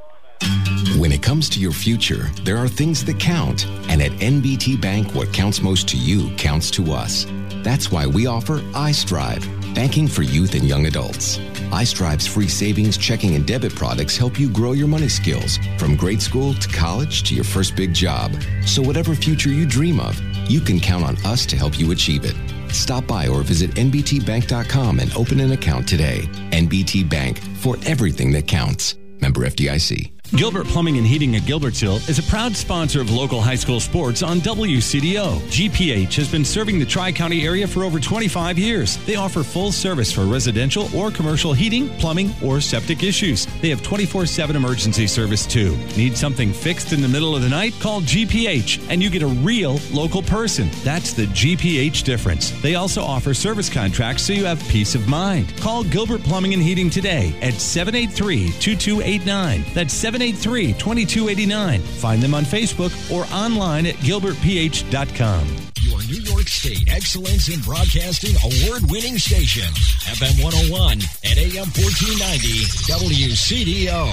When it comes to your future, there are things that count. And at N B T Bank, what counts most to you counts to us. That's why we offer iStrive, banking for youth and young adults. iStrive's free savings, checking, and debit products help you grow your money skills from grade school to college to your first big job. So whatever future you dream of, you can count on us to help you achieve it. Stop by or visit N B T bank dot com and open an account today. N B T Bank, for everything that counts. Member F D I C. Gilbert Plumbing and Heating at Gilbertsville is a proud sponsor of local high school sports on W C D O. G P H has been serving the Tri-County area for over twenty-five years. They offer full service for residential or commercial heating, plumbing, or septic issues. They have twenty-four seven emergency service too. Need something fixed in the middle of the night? Call G P H and you get a real local person. That's the G P H difference. They also offer service contracts so you have peace of mind. Call Gilbert Plumbing and Heating today at seven eight three, two two eight nine. That's seven eight three, two two eight nine. Find them on Facebook or online at gilbert p h dot com. Your New York State Excellence in Broadcasting award-winning station. F M one oh one and A M fourteen ninety W C D O.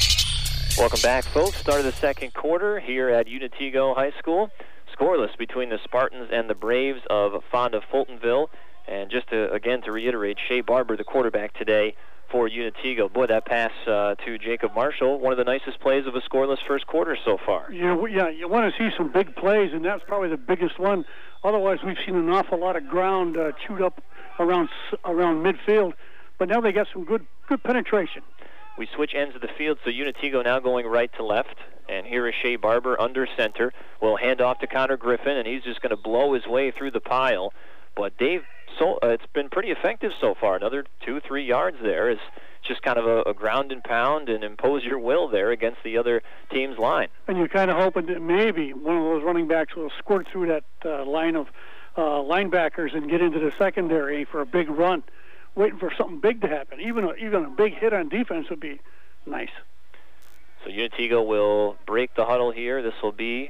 Welcome back, folks. Start of the second quarter here at Unitigo High School. Scoreless between the Spartans and the Braves of Fonda Fultonville. And just to, again, to reiterate, Shea Barber, the quarterback today for Unitigo. Boy, that pass uh, to Jacob Marshall, one of the nicest plays of a scoreless first quarter so far. Yeah, yeah, you want to see some big plays, and that's probably the biggest one. Otherwise, we've seen an awful lot of ground uh, chewed up around around midfield, but now they got some good good penetration. We switch ends of the field, so Unitigo now going right to left, and here is Shea Barber under center. We'll hand off to Connor Griffin, and he's just going to blow his way through the pile. But Dave, so uh, it's been pretty effective so far. Another two, three yards there is just kind of a, a ground and pound and impose your will there against the other team's line. And you're kind of hoping that maybe one of those running backs will squirt through that uh, line of uh, linebackers and get into the secondary for a big run, waiting for something big to happen. Even a, even a big hit on defense would be nice. So Unitigo will break the huddle here. This will be...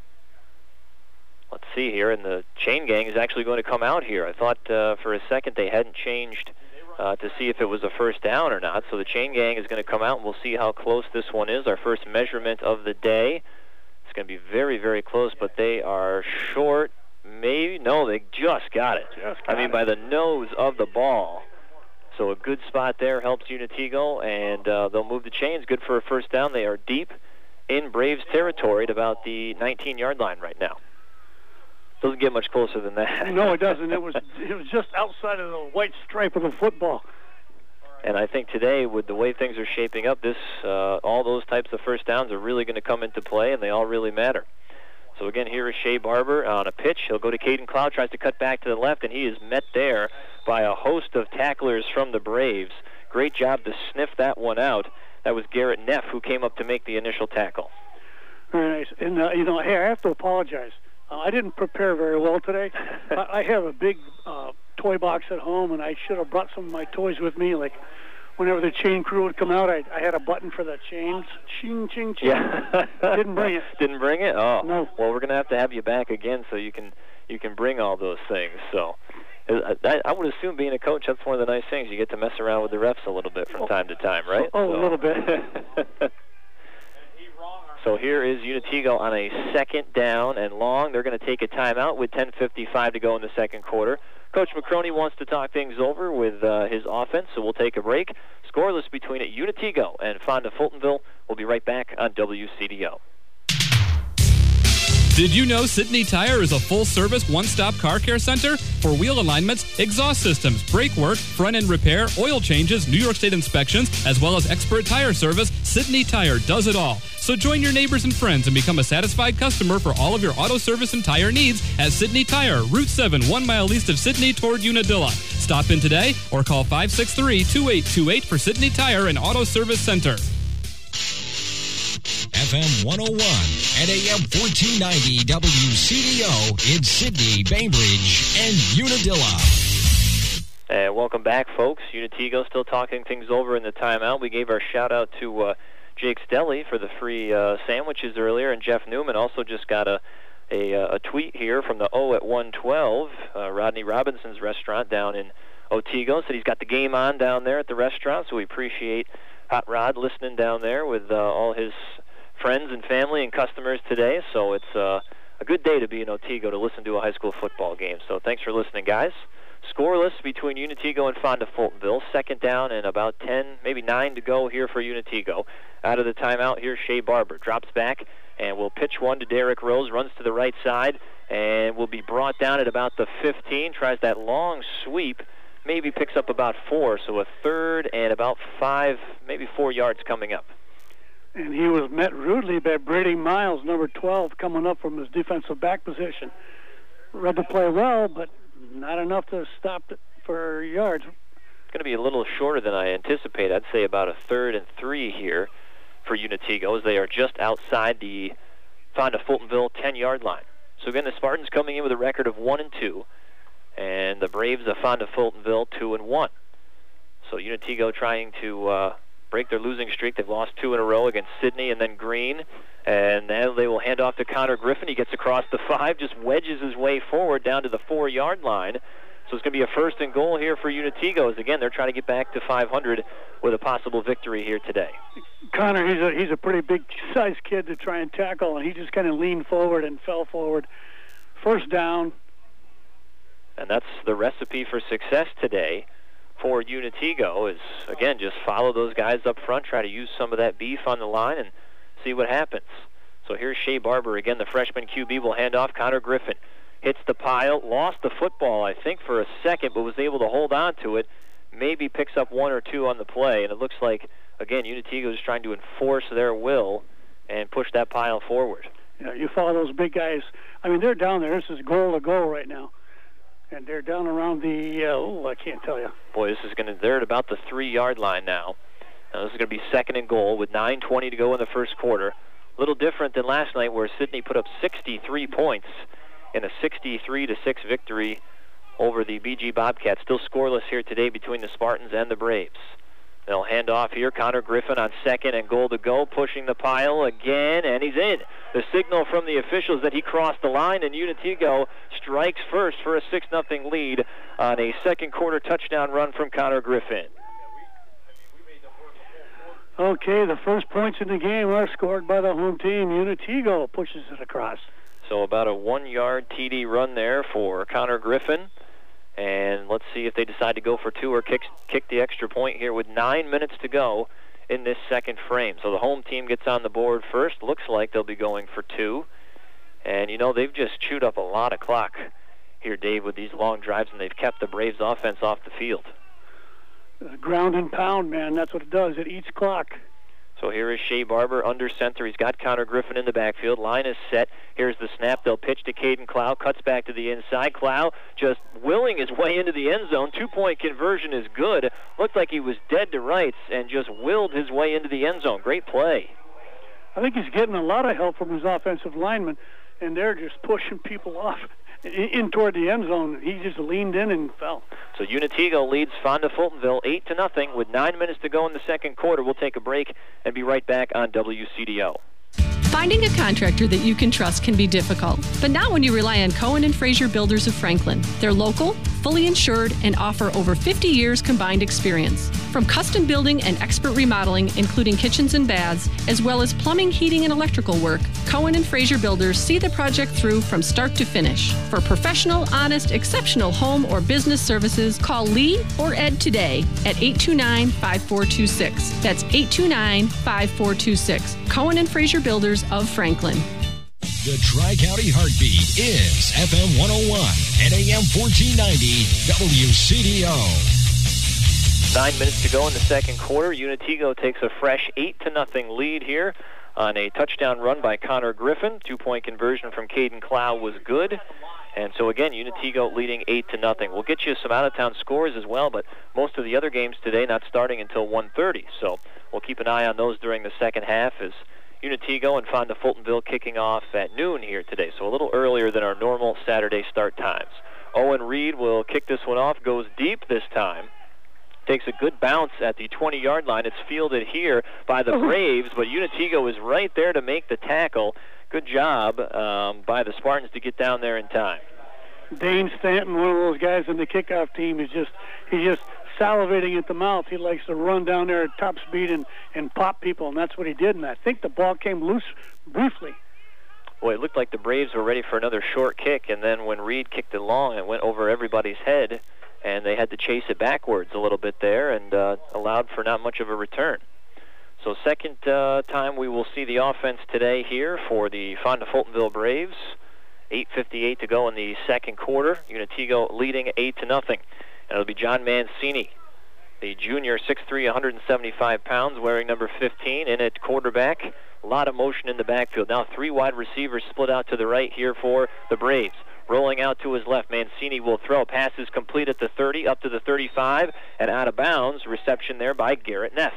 Let's see here, and the chain gang is actually going to come out here. I thought uh, for a second they hadn't changed uh, to see if it was a first down or not. So the chain gang is going to come out, and we'll see how close this one is. Our first measurement of the day. It's going to be very, very close, but they are short. Maybe, no, they just got it. Just got I mean, it. by the nose of the ball. So a good spot there helps Unitigo, and uh, they'll move the chains. Good for a first down. They are deep in Braves territory at about the nineteen-yard line right now. Doesn't get much closer than that. No, it doesn't. It was it was just outside of the white stripe of the football. And I think today, with the way things are shaping up, this uh, all those types of first downs are really going to come into play, and they all really matter. So again, here is Shea Barber on a pitch. He'll go to Caden Cloud, tries to cut back to the left, and he is met there by a host of tacklers from the Braves. Great job to sniff that one out. That was Garrett Neff who came up to make the initial tackle. Very nice. And, uh, you know, hey, I have to apologize. Uh, I didn't prepare very well today. I, I have a big uh, toy box at home, and I should have brought some of my toys with me. Like, whenever the chain crew would come out, I, I had a button for the chains. Ching, ching, ching. Yeah. Didn't bring it. Didn't bring it? Oh. No. Well, we're going to have to have you back again so you can you can bring all those things. So I, I would assume being a coach, that's one of the nice things. You get to mess around with the refs a little bit from time to time, right? Oh, so. a little bit. So here is Unitigo on a second down and long. They're going to take a timeout with ten fifty-five to go in the second quarter. Coach McCroney wants to talk things over with uh, his offense, so we'll take a break. Scoreless between Unitigo and Fonda Fultonville. We'll be right back on W C D O. Did you know Sidney Tire is a full-service, one-stop car care center for wheel alignments, exhaust systems, brake work, front-end repair, oil changes, New York State inspections, as well as expert tire service? Sidney Tire does it all. So join your neighbors and friends and become a satisfied customer for all of your auto service and tire needs at Sidney Tire, Route seven, one mile east of Sidney toward Unadilla. Stop in today or call five six three, two eight two eight for Sidney Tire and Auto Service Center. F M one oh one and A M fourteen ninety W C D O in Sidney, Bainbridge, and Unadilla. And welcome back, folks. Unitigo still talking things over in the timeout. We gave our shout-out to uh, Jake's Deli for the free uh, sandwiches earlier, and Jeff Newman also just got a a, a tweet here from the O at one twelve, uh, Rodney Robinson's restaurant down in Otsego. Said he's got the game on down there at the restaurant, so we appreciate Hot Rod listening down there with uh, all his friends and family and customers today. So it's uh, a good day to be in Otsego to listen to a high school football game. So thanks for listening, guys. Scoreless between Unitigo and Fonda Fultonville. Second down and about ten, maybe nine to go here for Unitigo. Out of the timeout, here's Shea Barber. Drops back and will pitch one to Derek Rose. Runs to the right side and will be brought down at about the fifteen. Tries that long sweep. Maybe picks up about four. So a third and about five, maybe four yards coming up. And he was met rudely by Brady Miles, number twelve, coming up from his defensive back position. Read the play well, but not enough to stop it for yards. It's going to be a little shorter than I anticipated. I'd say about a third and three here for Unitigo, as they are just outside the Fonda Fultonville ten-yard line. So again, the Spartans coming in with a record of one and two, and the Braves of Fonda Fultonville two and one. So Unitigo trying to uh, break their losing streak. They've lost two in a row against Sidney and then Green. And now they will hand off to Connor Griffin. He gets across the five, just wedges his way forward down to the four-yard line. So it's going to be a first and goal here for Unitigo, as again, they're trying to get back to five hundred with a possible victory here today. Connor, he's a, he's a pretty big-sized kid to try and tackle, and he just kind of leaned forward and fell forward. First down. And that's the recipe for success today for Unitigo, is, again, just follow those guys up front, try to use some of that beef on the line, and see what happens. So here's Shea Barber again. The freshman Q B will hand off. Connor Griffin hits the pile, lost the football, I think, for a second, but was able to hold on to it. Maybe picks up one or two on the play, and it looks like, again, Unitigo is trying to enforce their will and push that pile forward. Yeah, you follow those big guys. I mean, they're down there. This is goal to goal right now. And they're down around the, uh, oh, I can't tell you. Boy, this is going to, they're at about the three-yard line now. Now, this is going to be second and goal with nine twenty to go in the first quarter. A little different than last night, where Sidney put up sixty-three points in a sixty-three to six victory over the B G Bobcats. Still scoreless here today between the Spartans and the Braves. They'll hand off here. Connor Griffin on second and goal to go, pushing the pile again, and he's in. The signal from the officials that he crossed the line, and Unitigo strikes first for a six nothing lead on a second quarter touchdown run from Connor Griffin. Okay, the first points in the game are scored by the home team. Unitigo pushes it across. So about a one-yard T D run there for Connor Griffin. And let's see if they decide to go for two or kick, kick the extra point here with nine minutes to go in this second frame. So the home team gets on the board first. Looks like they'll be going for two. And, you know, they've just chewed up a lot of clock here, Dave, with these long drives, and they've kept the Braves offense off the field. Uh, ground and pound, man. That's what it does. It eats clock. So here is Shea Barber under center. He's got Connor Griffin in the backfield. Line is set. Here's the snap. They'll pitch to Caden Clow. Cuts back to the inside. Clow just willing his way into the end zone. Two-point conversion is good. Looked like he was dead to rights and just willed his way into the end zone. Great play. I think he's getting a lot of help from his offensive linemen, and they're just pushing people off in, in toward the end zone. He just leaned in and fell. So Unitego leads Fonda Fultonville eight to nothing with nine minutes to go in the second quarter. We'll take a break and be right back on W C D O. Finding a contractor that you can trust can be difficult, but not when you rely on Cohen and Fraser Builders of Franklin. They're local, fully insured, and offer over fifty years combined experience. From custom building and expert remodeling, including kitchens and baths, as well as plumbing, heating, and electrical work, Cohen and Fraser Builders see the project through from start to finish. For professional, honest, exceptional home or business services, call Lee or Ed today at eight two nine, five four two six. That's eight two nine, five four two six. Cohen and Fraser Builders of Franklin. The Tri-County Heartbeat is F M one oh one and A M fourteen ninety W C D O. Nine minutes to go in the second quarter. Unitego takes a fresh eight to nothing lead here on a touchdown run by Connor Griffin. Two-point conversion from Caden Clow was good. And so again, Unitego leading eight to nothing. We'll get you some out-of-town scores as well, but most of the other games today not starting until one thirty. So we'll keep an eye on those during the second half as Unitego and Fonda Fultonville kicking off at noon here today, so a little earlier than our normal Saturday start times. Owen Reed will kick this one off, goes deep this time. Takes a good bounce at the twenty-yard line. It's fielded here by the Braves, but Unitego is right there to make the tackle. Good job um, by the Spartans to get down there in time. Dane Stanton, one of those guys in the kickoff team, is just he's just salivating at the mouth. He likes to run down there at top speed and, and pop people, and that's what he did. And I think the ball came loose briefly. Boy, it looked like the Braves were ready for another short kick, and then when Reed kicked it long, it went over everybody's head, and they had to chase it backwards a little bit there and uh, allowed for not much of a return. So second uh, time we will see the offense today here for the Fonda Fultonville Braves. eight fifty-eight to go in the second quarter. Unitego leading eight to nothing. And it'll be John Mancini, the junior, six three, one hundred seventy-five pounds, wearing number fifteen, in at quarterback. A lot of motion in the backfield. Now three wide receivers split out to the right here for the Braves. Rolling out to his left, Mancini will throw. Pass is complete at the thirty, up to the thirty-five, and out of bounds. Reception there by Garrett Neff.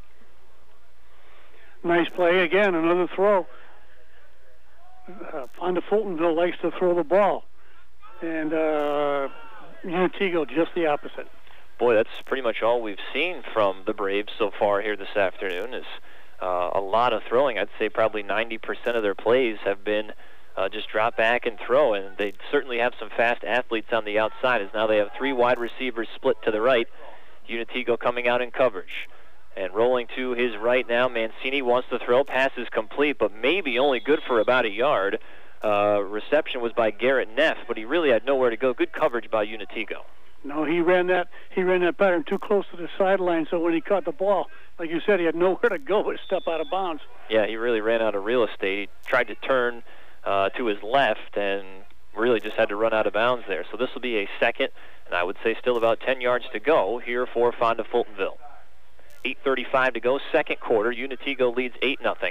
Nice play again, another throw. Uh, Fonda Fultonville likes to throw the ball, and uh, Unitego just the opposite. Boy, that's pretty much all we've seen from the Braves so far here this afternoon is uh, a lot of throwing. I'd say probably ninety percent of their plays have been uh, just drop back and throw, and they certainly have some fast athletes on the outside as now they have three wide receivers split to the right. Unitego coming out in coverage. And rolling to his right now, Mancini wants to throw. Pass is complete, but maybe only good for about a yard. Uh, reception was by Garrett Neff, but he really had nowhere to go. Good coverage by Unitego. No, he ran that he ran that pattern too close to the sideline, so when he caught the ball, like you said, he had nowhere to go but step out of bounds. Yeah, he really ran out of real estate. He tried to turn uh, to his left and really just had to run out of bounds there. So this will be a second, and I would say still about ten yards to go here for Fonda Fultonville. eight thirty-five to go, second quarter. Unitego leads eight nothing.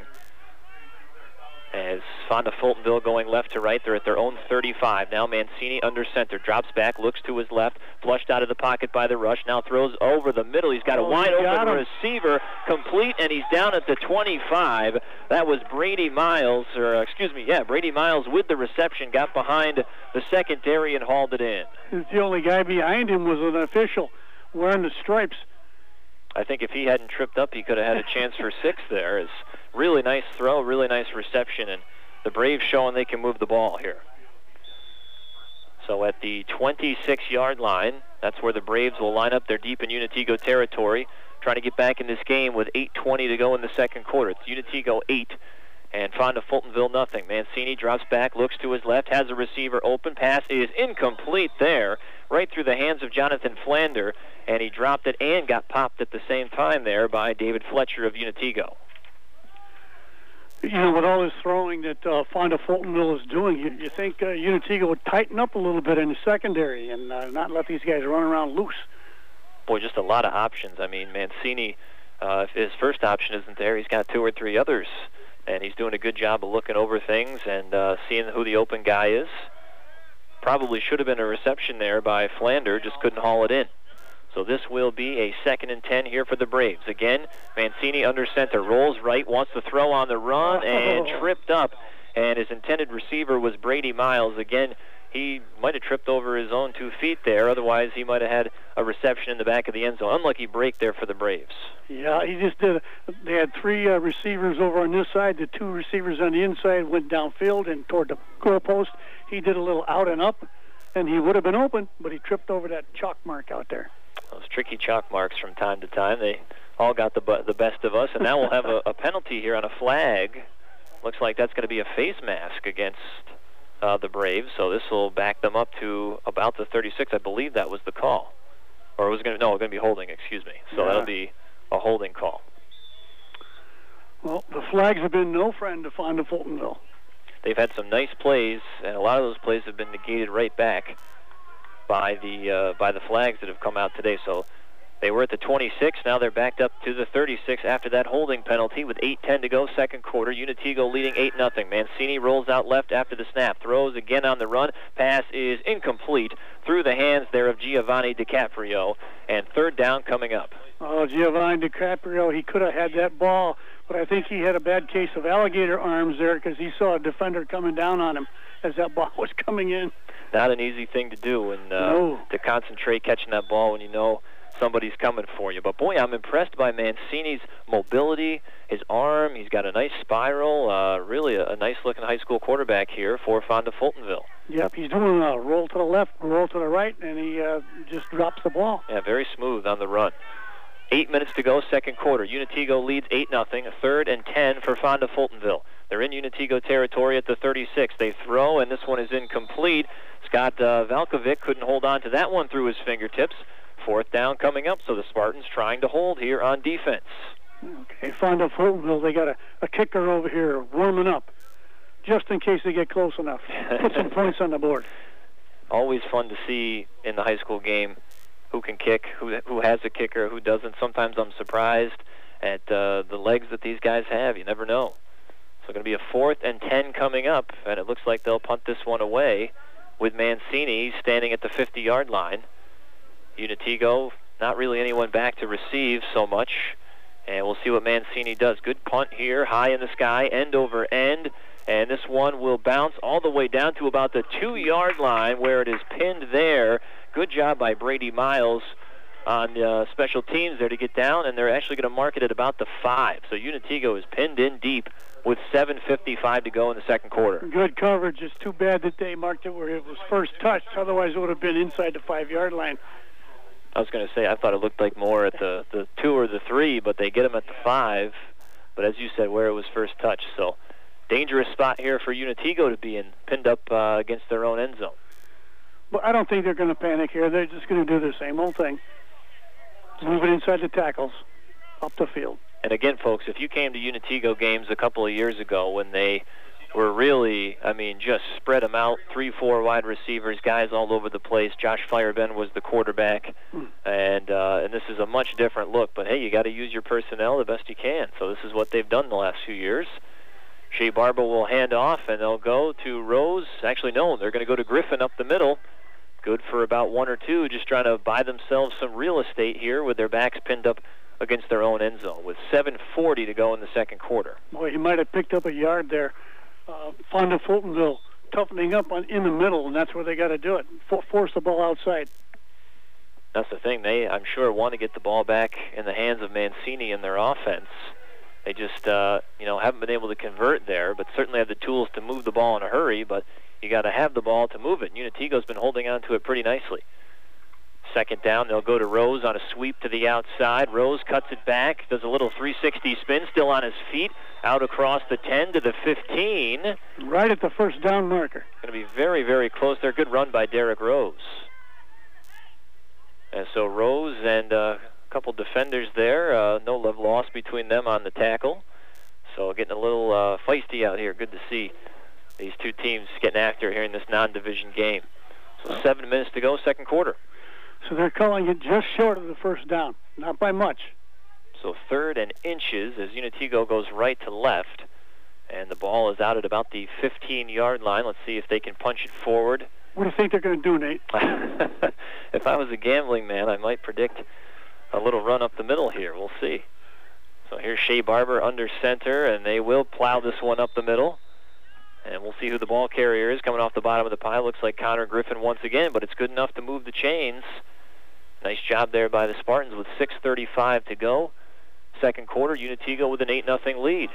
As Fonda Fultonville going left to right, they're at their own thirty-five. Now Mancini under center, drops back, looks to his left, flushed out of the pocket by the rush, now throws over the middle. He's got a oh, wide got open him. receiver, complete, and he's down at the twenty-five. That was Brady Miles, or uh, excuse me, yeah, Brady Miles with the reception, got behind the secondary and hauled it in. The only guy behind him was an official wearing the stripes. I think if he hadn't tripped up, he could have had a chance for six there. It's really nice throw, really nice reception, and the Braves showing they can move the ball here. So at the twenty-six-yard line, that's where the Braves will line up. They're deep in Unitego territory, trying to get back in this game with eight twenty to go in the second quarter. It's Unitego eight and Fonda Fultonville nothing. Mancini drops back, looks to his left, has a receiver open. Pass is incomplete there, right through the hands of Jonathan Flander, and he dropped it and got popped at the same time there by David Fletcher of Unitego. You know, with all this throwing that uh, Fonda Fultonville is doing, you, you think uh, Unitego would tighten up a little bit in the secondary and uh, not let these guys run around loose. boy, just a lot of options. I mean, Mancini, uh, if his first option isn't there, he's got two or three others, and he's doing a good job of looking over things and uh, seeing who the open guy is. Probably should have been a reception there by Flander, just couldn't haul it in. So this will be a second and ten here for the Braves. Again, Mancini under center, rolls right, wants to throw on the run, and tripped up. And his intended receiver was Brady Miles. Again, he might have tripped over his own two feet there. Otherwise, he might have had a reception in the back of the end zone. Unlucky break there for the Braves. Yeah, he just did. They had three uh, receivers over on this side. The two receivers on the inside went downfield and toward the goalpost. He did a little out and up, and he would have been open, but he tripped over that chalk mark out there. Those tricky chalk marks from time to time. They all got the bu- the best of us, and now we'll have a, a penalty here on a flag. Looks like that's going to be a face mask against uh, the Braves, so this will back them up to about the thirty-six. I believe that was the call. Or it was going to, no, it was going to be holding, excuse me. So Yeah. that'll be a holding call. Well, the flags have been no friend to Fonda Fultonville. They've had some nice plays, and a lot of those plays have been negated right back by the uh, by the flags that have come out today. So they were at the twenty-six. Now they're backed up to the thirty-six after that holding penalty with eight ten to go, second quarter. Unitigo leading eight nothing. Mancini rolls out left after the snap. Throws again on the run. Pass is incomplete through the hands there of Giovanni DiCaprio. And third down coming up. Oh, Giovanni DiCaprio, he could have had that ball, but I think he had a bad case of alligator arms there because he saw a defender coming down on him as that ball was coming in. Not an easy thing to do, and uh, No. to concentrate catching that ball when you know somebody's coming for you. But, boy, I'm impressed by Mancini's mobility, his arm. He's got a nice spiral, uh, really a, a nice-looking high school quarterback here for Fonda Fultonville. Yep, he's doing a roll to the left, roll to the right, and he uh, just drops the ball. Yeah, very smooth on the run. Eight minutes to go, second quarter. Unitigo leads eight nothing, third and ten for Fonda Fultonville. They're in Unitigo territory at the thirty-six. They throw, and this one is incomplete. Scott uh, Valkovic couldn't hold on to that one through his fingertips. Fourth down coming up, so the Spartans trying to hold here on defense. Okay, Fonda Fultonville, they got a, a kicker over here warming up, just in case they get close enough. Put some points on the board. Always fun to see in the high school game who can kick, who who has a kicker, who doesn't. Sometimes I'm surprised at uh, the legs that these guys have. You never know. So going to be a fourth and ten coming up, and it looks like they'll punt this one away with Mancini standing at the fifty-yard line. Unitigo, not really anyone back to receive so much, and we'll see what Mancini does. Good punt here, high in the sky, end over end, and this one will bounce all the way down to about the two-yard line where it is pinned there. Good job by Brady Miles on uh, special teams there to get down, and they're actually going to mark it at about the five. So Unitigo is pinned in deep with seven fifty-five to go in the second quarter. Good coverage. It's too bad that they marked it where it was first touched. Otherwise, it would have been inside the five-yard line. I was going to say, I thought it looked like more at the, the two or the three, but they get him at the five. But as you said, where it was first touched. So dangerous spot here for Unitigo to be in, pinned up uh, against their own end zone. But I don't think they're going to panic here. They're just going to do the same old thing. Move it inside the tackles, up the field. And again, folks, if you came to Unitigo games a couple of years ago when they were really, I mean, just spread them out, three, four wide receivers, guys all over the place. Josh Fireben was the quarterback, Hmm. and uh, and this is a much different look. But, hey, you got to use your personnel the best you can. So this is what they've done the last few years. Shea Barber will hand off, and they'll go to Rose. Actually, no, they're going to go to Griffin up the middle. Good for about one or two, just trying to buy themselves some real estate here with their backs pinned up against their own end zone with seven forty to go in the second quarter. Boy, he might have picked up a yard there. Uh, Fonda Fultonville toughening up on in the middle, and that's where they got to do it. For, force the ball outside. That's the thing. They, I'm sure, want to get the ball back in the hands of Mancini in their offense. They just, uh, you know, haven't been able to convert there, but certainly have the tools to move the ball in a hurry. But you got to have the ball to move it. Unitigo's been holding on to it pretty nicely. Second down, they'll go to Rose on a sweep to the outside. Rose cuts it back, does a little three sixty spin, still on his feet, out across the ten to the fifteen. Right at the first down marker. Going to be very, very close there. Good run by Derek Rose. And so Rose and uh, a couple defenders there. Uh, no love lost between them on the tackle. So getting a little uh, feisty out here. Good to see these two teams getting after it here in this non-division game. So seven minutes to go, second quarter. So they're calling it just short of the first down, not by much. So third and inches as Unitigo goes right to left. And the ball is out at about the fifteen-yard line. Let's see if they can punch it forward. What do you think they're going to do, Nate? If I was a gambling man, I might predict a little run up the middle here. We'll see. So here's Shea Barber under center, and they will plow this one up the middle. And we'll see who the ball carrier is coming off the bottom of the pile. Looks like Connor Griffin once again, but it's good enough to move the chains. Nice job there by the Spartans with six thirty-five to go. Second quarter, Unitigo with an eight nothing lead.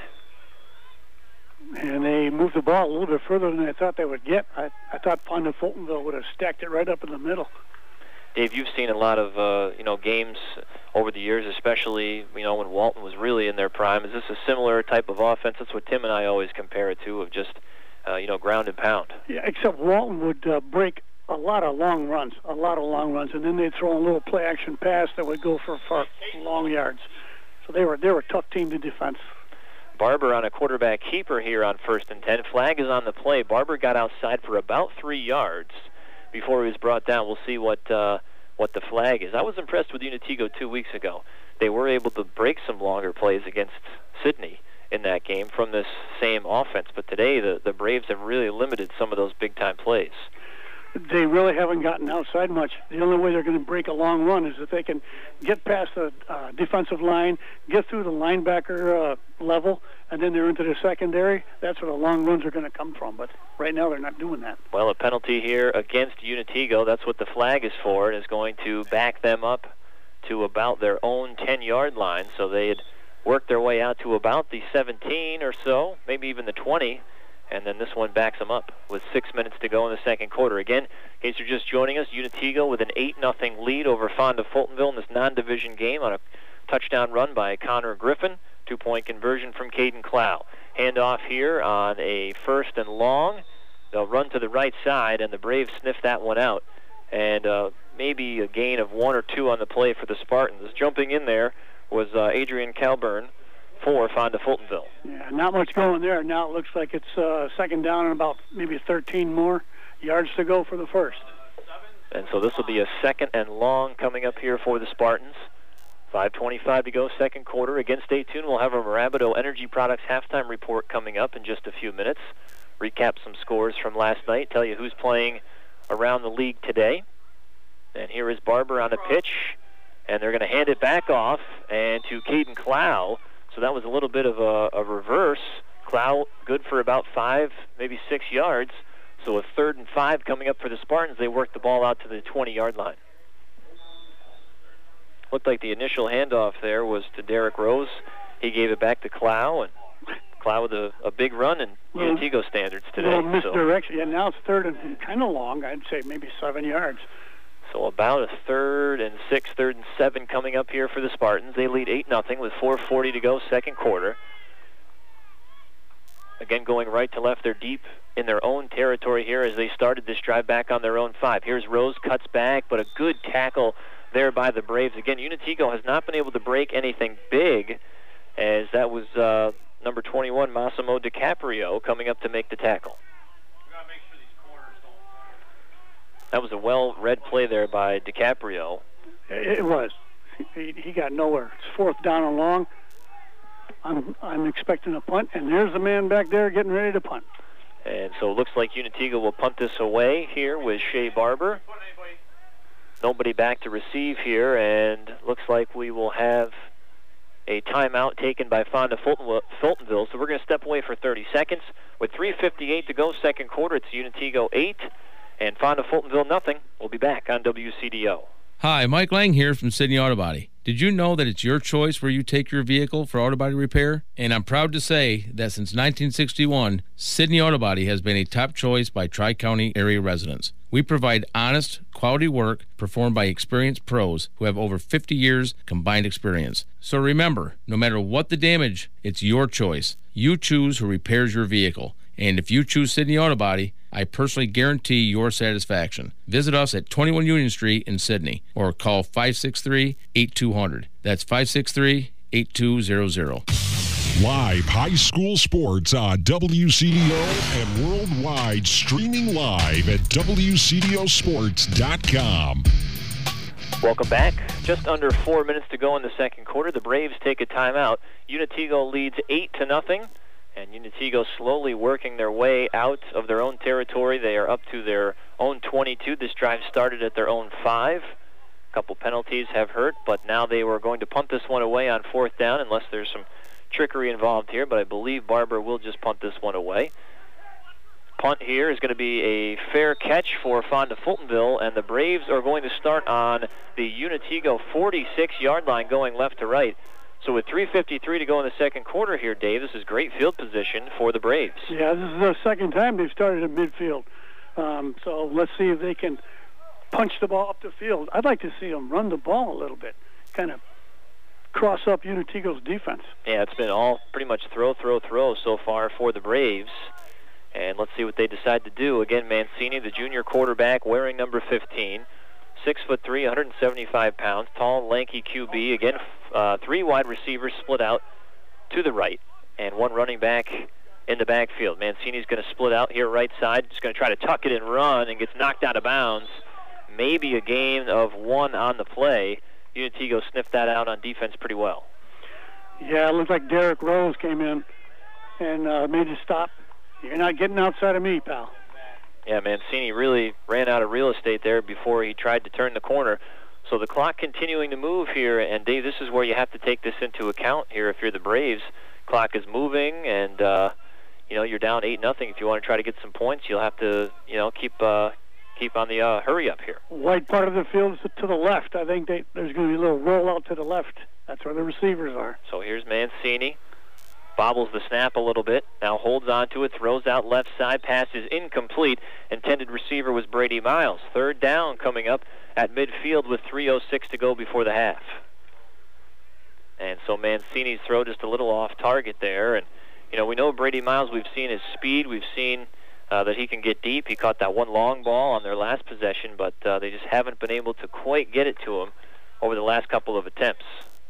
And they moved the ball a little bit further than I thought they would get. I, I thought Fonda Fultonville would have stacked it right up in the middle. Dave, you've seen a lot of uh, you know games over the years, especially you know when Walton was really in their prime. Is this a similar type of offense? That's what Tim and I always compare it to, of just uh, you know ground and pound. Yeah, except Walton would uh, break a lot of long runs, a lot of long runs, and then they'd throw a little play-action pass that would go for, for long yards. So they were they were a tough team to defend. Barber on a quarterback keeper here on first and ten. Flag is on the play. Barber got outside for about three yards before he was brought down. We'll see what uh, what the flag is. I was impressed with Unitigo two weeks ago. They were able to break some longer plays against Sidney in that game from this same offense. But today the, the Braves have really limited some of those big-time plays. They really haven't gotten outside much. The only way they're going to break a long run is if they can get past the uh, defensive line, get through the linebacker uh, level, and then they're into the secondary. That's where the long runs are going to come from. But right now they're not doing that. Well, a penalty here against Unitigo. That's what the flag is for. And is going to back them up to about their own ten-yard line. So they had worked their way out to about the seventeen or so, maybe even the twenty. And then this one backs them up with six minutes to go in the second quarter. Again, in case you're just joining us, Unitigo with an eight nothing lead over Fonda Fultonville in this non-division game on a touchdown run by Connor Griffin. Two-point conversion from Caden Clow. Handoff here on a first and long. They'll run to the right side, and the Braves sniff that one out. And uh, maybe a gain of one or two on the play for the Spartans. Jumping in there was uh, Adrian Calburn for Fonda Fultonville. Yeah, not much going there. Now it looks like it's uh, second down and about maybe thirteen more yards to go for the first. And so this will be a second and long coming up here for the Spartans. five twenty-five to go, second quarter. Again, stay tuned. We'll have a Mirabito Energy Products halftime report coming up in just a few minutes. Recap some scores from last night, tell you who's playing around the league today. And here is Barber on the pitch, and they're going to hand it back off and to Caden Clow. So that was a little bit of a, a reverse. Clow good for about five, maybe six yards. So a third and five coming up for the Spartans. They worked the ball out to the twenty-yard line. Looked like the initial handoff there was to Derek Rose. He gave it back to Clow, and Clow with a, a big run in well, Unitigo standards today. Well, misdirection. So. Yeah, now it's third and kind of long. I'd say maybe seven yards. So about a third and six, third and seven coming up here for the Spartans. They lead eight nothing with four forty to go, second quarter. Again, going right to left. They're deep in their own territory here as they started this drive back on their own five. Here's Rose, cuts back, but a good tackle there by the Braves. Again, Unitigo has not been able to break anything big, as that was uh, number twenty-one, Massimo DiCaprio, coming up to make the tackle. That was a well-read play there by DiCaprio. It was. He, he got nowhere. It's fourth down and long. I'm I'm expecting a punt, and there's the man back there getting ready to punt. And so it looks like Unitigo will punt this away here with Shea Barber. Nobody back to receive here, and looks like we will have a timeout taken by Fonda Fultonville. So we're going to step away for thirty seconds. With three fifty-eight to go, second quarter, it's Unitigo eight. And Fonda Fultonville, nothing. We'll be back on W C D O. Hi, Mike Lang here from Sidney Auto Body. Did you know that it's your choice where you take your vehicle for auto body repair? And I'm proud to say that since nineteen sixty-one, Sidney Auto Body has been a top choice by Tri-County area residents. We provide honest, quality work performed by experienced pros who have over fifty years combined experience. So remember, no matter what the damage, it's your choice. You choose who repairs your vehicle. And if you choose Sidney Auto Body, I personally guarantee your satisfaction. Visit us at twenty-one Union Street in Sidney or call five six three, eight two zero zero. That's five six three, eight two zero zero. Live high school sports on W C D O and worldwide, streaming live at W C D O sports dot com. Welcome back. Just under four minutes to go in the second quarter. The Braves take a timeout. Unitigo leads eight to nothing, and Unitigo slowly working their way out of their own territory. They are up to their own twenty-two. This drive started at their own five. A couple penalties have hurt, but now they were going to punt this one away on fourth down unless there's some trickery involved here, but I believe Barber will just punt this one away. Punt here is going to be a fair catch for Fonda Fultonville, and the Braves are going to start on the Unitigo forty-six-yard line going left to right. So with three fifty-three to go in the second quarter here, Dave, this is great field position for the Braves. Yeah, this is the second time they've started at midfield. Um, so let's see if they can punch the ball up the field. I'd like to see them run the ball a little bit, kind of cross up Unitigo's defense. Yeah, it's been all pretty much throw, throw, throw so far for the Braves. And let's see what they decide to do. Again, Mancini, the junior quarterback, wearing number fifteen. Six foot three, one hundred seventy-five pounds, tall, lanky Q B. Again, uh, three wide receivers split out to the right, and one running back in the backfield. Mancini's going to split out here right side. Just going to try to tuck it and run, and gets knocked out of bounds. Maybe a gain of one on the play. Unitigo sniffed that out on defense pretty well. Yeah, it looked like Derek Rose came in and uh, made a stop. You're not getting outside of me, pal. Yeah, Mancini really ran out of real estate there before he tried to turn the corner. So the clock continuing to move here, and Dave, this is where you have to take this into account here if you're the Braves. Clock is moving, and uh, you know you're down eight nothing. If you want to try to get some points, you'll have to you know keep uh, keep on the uh, hurry up here. White part of the field is to the left. I think they, there's going to be a little rollout to the left. That's where the receivers are. So here's Mancini. Bobbles the snap a little bit, now holds on to it, throws out left side, pass is incomplete. Intended receiver was Brady Miles. Third down coming up at midfield with three oh six to go before the half. And so Mancini's throw just a little off target there. And, you know, we know Brady Miles, we've seen his speed, we've seen uh, that he can get deep. He caught that one long ball on their last possession, but uh, they just haven't been able to quite get it to him over the last couple of attempts.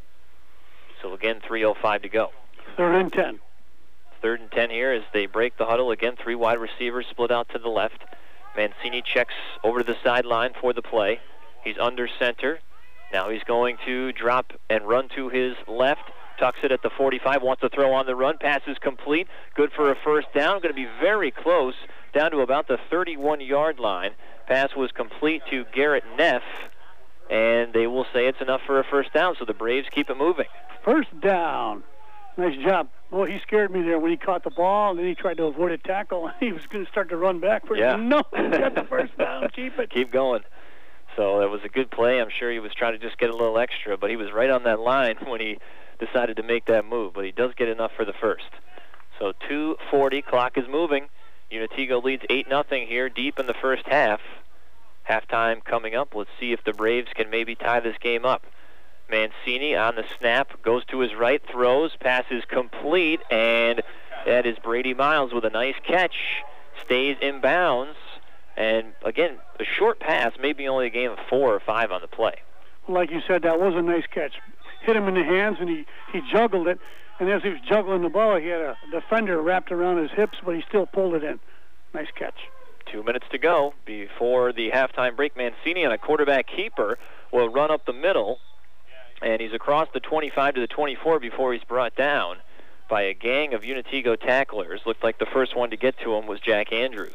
So again, three oh five to go. Third and ten. Third and ten here as they break the huddle. Again, three wide receivers split out to the left. Mancini checks over to the sideline for the play. He's under center. Now he's going to drop and run to his left. Tucks it at the forty-five. Wants to throw on the run. Pass is complete. Good for a first down. Going to be very close. Down to about the thirty-one-yard line. Pass was complete to Garrett Neff. And they will say it's enough for a first down. So the Braves keep it moving. First down. Nice job. Well, he scared me there when he caught the ball, and then he tried to avoid a tackle. He was going to start to run back for yeah. it. No, he got the first down. Keep it. Keep going. So that was a good play. I'm sure he was trying to just get a little extra, but he was right on that line when he decided to make that move. But he does get enough for the first. So two forty, clock is moving. Unitigo leads eight nothing here deep in the first half. Halftime coming up. Let's see if the Braves can maybe tie this game up. Mancini on the snap, goes to his right, throws, pass is complete, and that is Brady Miles with a nice catch. Stays in bounds, and again, a short pass, maybe only a game of four or five on the play. Like you said, that was a nice catch. Hit him in the hands, and he, he juggled it, and as he was juggling the ball, he had a defender wrapped around his hips, but he still pulled it in. Nice catch. Two minutes to go before the halftime break. Mancini on a quarterback keeper will run up the middle, and he's across the twenty-five to the twenty-four before he's brought down by a gang of Unitigo tacklers. Looked like the first one to get to him was Jack Andrews.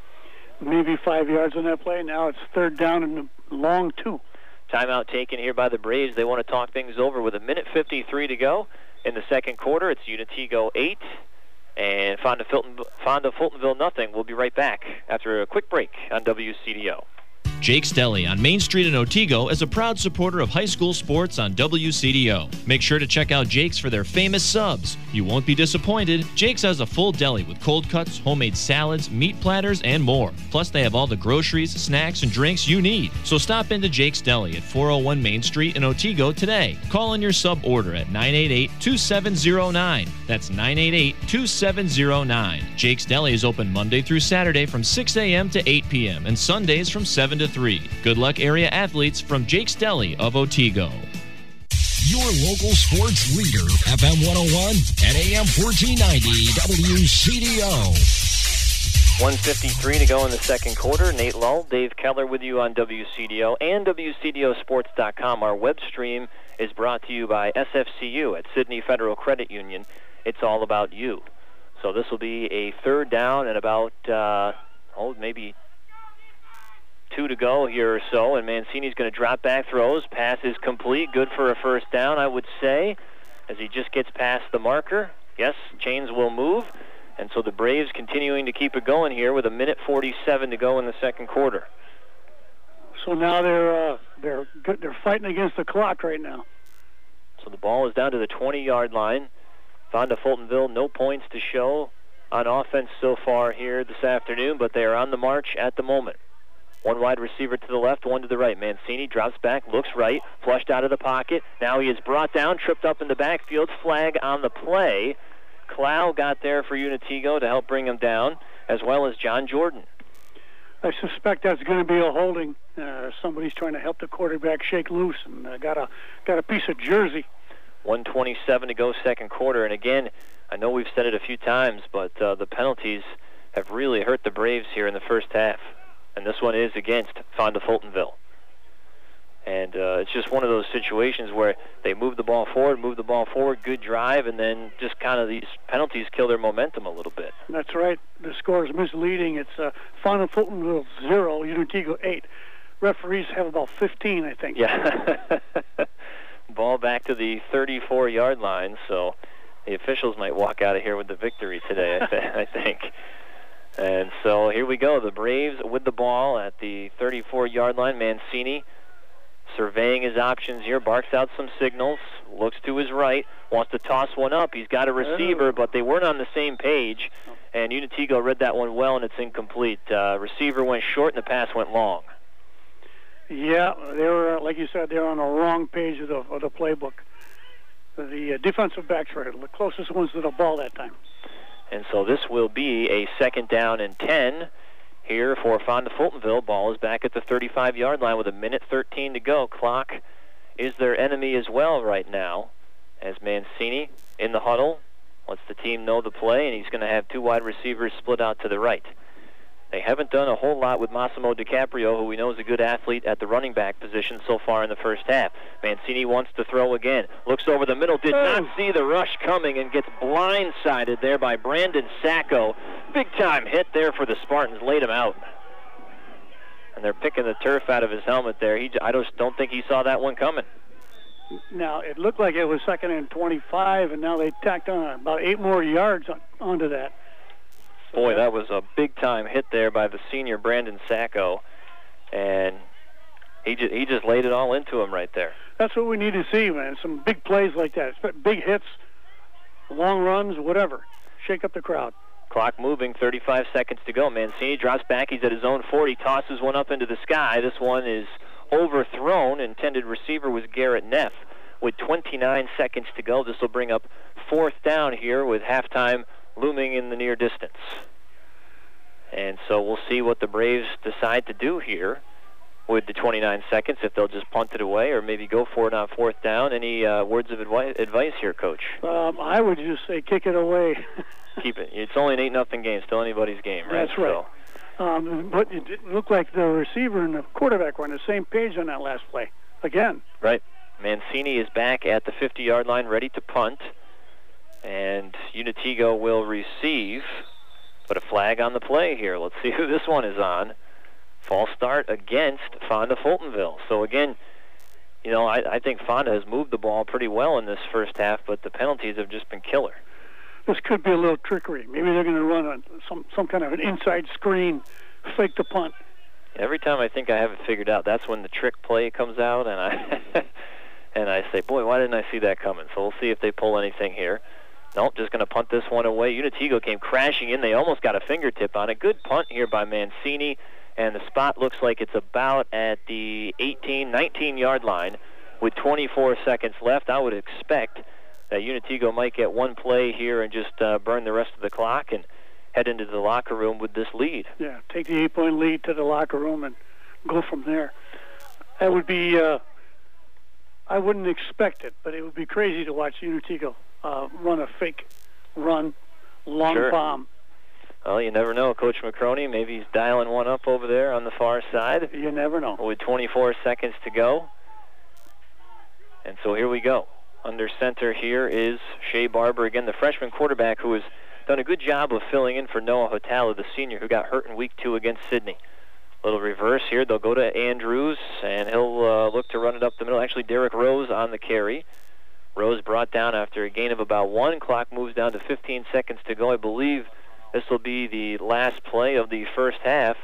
Maybe five yards on that play. Now it's third down and long two. Timeout taken here by the Braves. They want to talk things over with a minute fifty-three to go in the second quarter. It's Unitigo eight and Fonda, Fulton, Fonda Fultonville nothing. We'll be right back after a quick break on W C D O. Jake's Deli on Main Street in Otsego is a proud supporter of high school sports on W C D O. Make sure to check out Jake's for their famous subs. You won't be disappointed. Jake's has a full deli with cold cuts, homemade salads, meat platters, and more. Plus, they have all the groceries, snacks, and drinks you need. So stop into Jake's Deli at four oh one Main Street in Otsego today. Call in your sub order at nine eight eight, two seven zero nine. That's nine eight eight, two seven zero nine. Jake's Deli is open Monday through Saturday from six a.m. to eight p.m. and Sundays from seven to three. Good luck, area athletes, from Jake's Deli of Otsego. Your local sports leader, F M one oh one and A M fourteen ninety W C D O. one fifty-three to go in the second quarter. Nate Lull, Dave Keller with you on W C D O and W C D O sports dot com. Our web stream is brought to you by S F C U at Sydney Federal Credit Union. It's all about you. So this will be a third down and about, uh, oh, maybe two to go here or so. And Mancini's going to drop back throws. Pass is complete. Good for a first down, I would say, as he just gets past the marker. Yes, chains will move. And so the Braves continuing to keep it going here with a minute forty-seven to go in the second quarter. So now they're uh, they're they're fighting against the clock right now. So the ball is down to the twenty-yard line. Fonda Fultonville, no points to show on offense so far here this afternoon, but they are on the march at the moment. One wide receiver to the left, one to the right. Mancini drops back, looks right, flushed out of the pocket. Now he is brought down, tripped up in the backfield. Flag on the play. Clow got there for Unitigo to help bring him down, as well as John Jordan. I suspect that's going to be a holding. Uh, somebody's trying to help the quarterback shake loose and uh, got a got a piece of jersey. one twenty-seven to go second quarter. And again, I know we've said it a few times, but uh, the penalties have really hurt the Braves here in the first half. And this one is against Fonda Fultonville. And uh, it's just one of those situations where they move the ball forward, move the ball forward, good drive, and then just kind of these penalties kill their momentum a little bit. That's right. The score is misleading. It's uh, Fonda Fultonville zero, Unitigo eight. Referees have about fifteen, I think. Yeah. Ball back to the thirty-four-yard line, so the officials might walk out of here with the victory today, I, th- I think. And so here we go. The Braves with the ball at the thirty-four-yard line. Mancini surveying his options here, barks out some signals, looks to his right, wants to toss one up. He's got a receiver, but they weren't on the same page, and Unitigo read that one well, and it's incomplete. Uh, receiver went short, and the pass went long. Yeah, they were, uh, like you said, they were on the wrong page of the, of the playbook. The uh, defensive backs were the closest ones to the ball that time. And so this will be a second down and ten. Here for Fonda Fultonville. Ball is back at the thirty-five-yard line with a minute thirteen to go. Clock is their enemy as well right now, as Mancini in the huddle lets the team know the play, and he's going to have two wide receivers split out to the right. They haven't done a whole lot with Massimo DiCaprio, who we know is a good athlete at the running back position so far in the first half. Mancini wants to throw again. Looks over the middle, did not see the rush coming, and gets blindsided there by Brandon Sacco. Big-time hit there for the Spartans. Laid him out. And they're picking the turf out of his helmet there. He, I just don't think he saw that one coming. Now, it looked like it was second and twenty-five, and now they tacked on about eight more yards on, onto that. Boy, that was a big-time hit there by the senior Brandon Sacco, and he just, he just laid it all into him right there. That's what we need to see, man. Some big plays like that. Big hits, long runs, whatever. Shake up the crowd. Clock moving, thirty-five seconds to go. Mancini drops back. He's at his own forty, tosses one up into the sky. This one is overthrown. Intended receiver was Garrett Neff. With twenty-nine seconds to go, this will bring up fourth down here with halftime looming in the near distance. And so we'll see what the Braves decide to do here with the twenty-nine seconds, if they'll just punt it away or maybe go for it on fourth down. Any uh, words of advi- advice here, Coach? Um, I would just say kick it away. Keep it. It's only an eight nothing game, still anybody's game, right? That's right. So. Um, but it didn't look like the receiver and the quarterback were on the same page on that last play. Again. Right. Mancini is back at the fifty-yard line, ready to punt. And Unitigo will receive. Put a flag on the play here. Let's see who this one is on. False start against Fonda Fultonville. So again, you know, I, I think Fonda has moved the ball pretty well in this first half, but the penalties have just been killer. This could be a little trickery. Maybe they're going to run a, some some kind of an inside screen, fake the punt. Every time I think I have it figured out, that's when the trick play comes out, and I and I say, boy, why didn't I see that coming? So we'll see if they pull anything here. Nope, just going to punt this one away. Unitigo came crashing in. They almost got a fingertip on it. Good punt here by Mancini, and the spot looks like it's about at the eighteen, nineteen-yard line with twenty-four seconds left. I would expect that Unitigo might get one play here and just uh, burn the rest of the clock and head into the locker room with this lead. Yeah, take the eight-point lead to the locker room and go from there. That would be, uh, I wouldn't expect it, but it would be crazy to watch Unitigo uh, run a fake run, long sure. bomb. Well, you never know. Coach McCroney, maybe he's dialing one up over there on the far side. You never know. With twenty-four seconds to go. And so here we go. Under center here is Shea Barber, again, the freshman quarterback who has done a good job of filling in for Noah Hotala, the senior who got hurt in week two against Sydney. Little reverse here. They'll go to Andrews, and he'll uh, look to run it up the middle. Actually, Derek Rose on the carry. Rose brought down after a gain of about one. Clock moves down to fifteen seconds to go. I believe this will be the last play of the first half.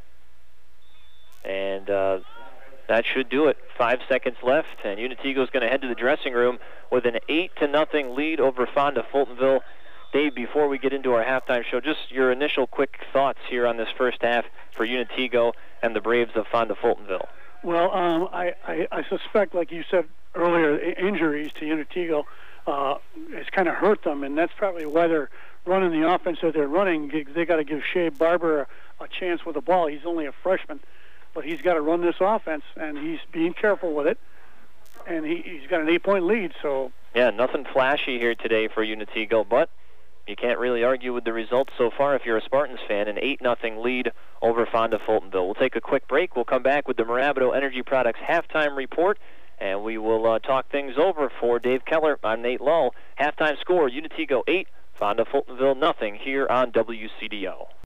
And uh, that should do it. Five seconds left, and Unatigo's going to head to the dressing room with an eight to nothing lead over Fonda Fultonville. Dave, before we get into our halftime show, just your initial quick thoughts here on this first half for Unatigo and the Braves of Fonda Fultonville. Well, um, I, I, I suspect, like you said earlier, injuries to Unatigo uh, has kind of hurt them, and that's probably why they're running the offense that they're running. They got to give Shea Barber a, a chance with the ball. He's only a freshman, but he's got to run this offense, and he's being careful with it. And he, he's got an eight-point lead. So yeah, nothing flashy here today for Unatigo, but you can't really argue with the results so far if you're a Spartans fan. An eight nothing lead over Fonda Fultonville. We'll take a quick break. We'll come back with the Mirabito Energy Products halftime report, and we will uh, talk things over for Dave Keller. I'm Nate Lull. Halftime score, Unatigo eight, Fonda Fultonville nothing here on W C D O.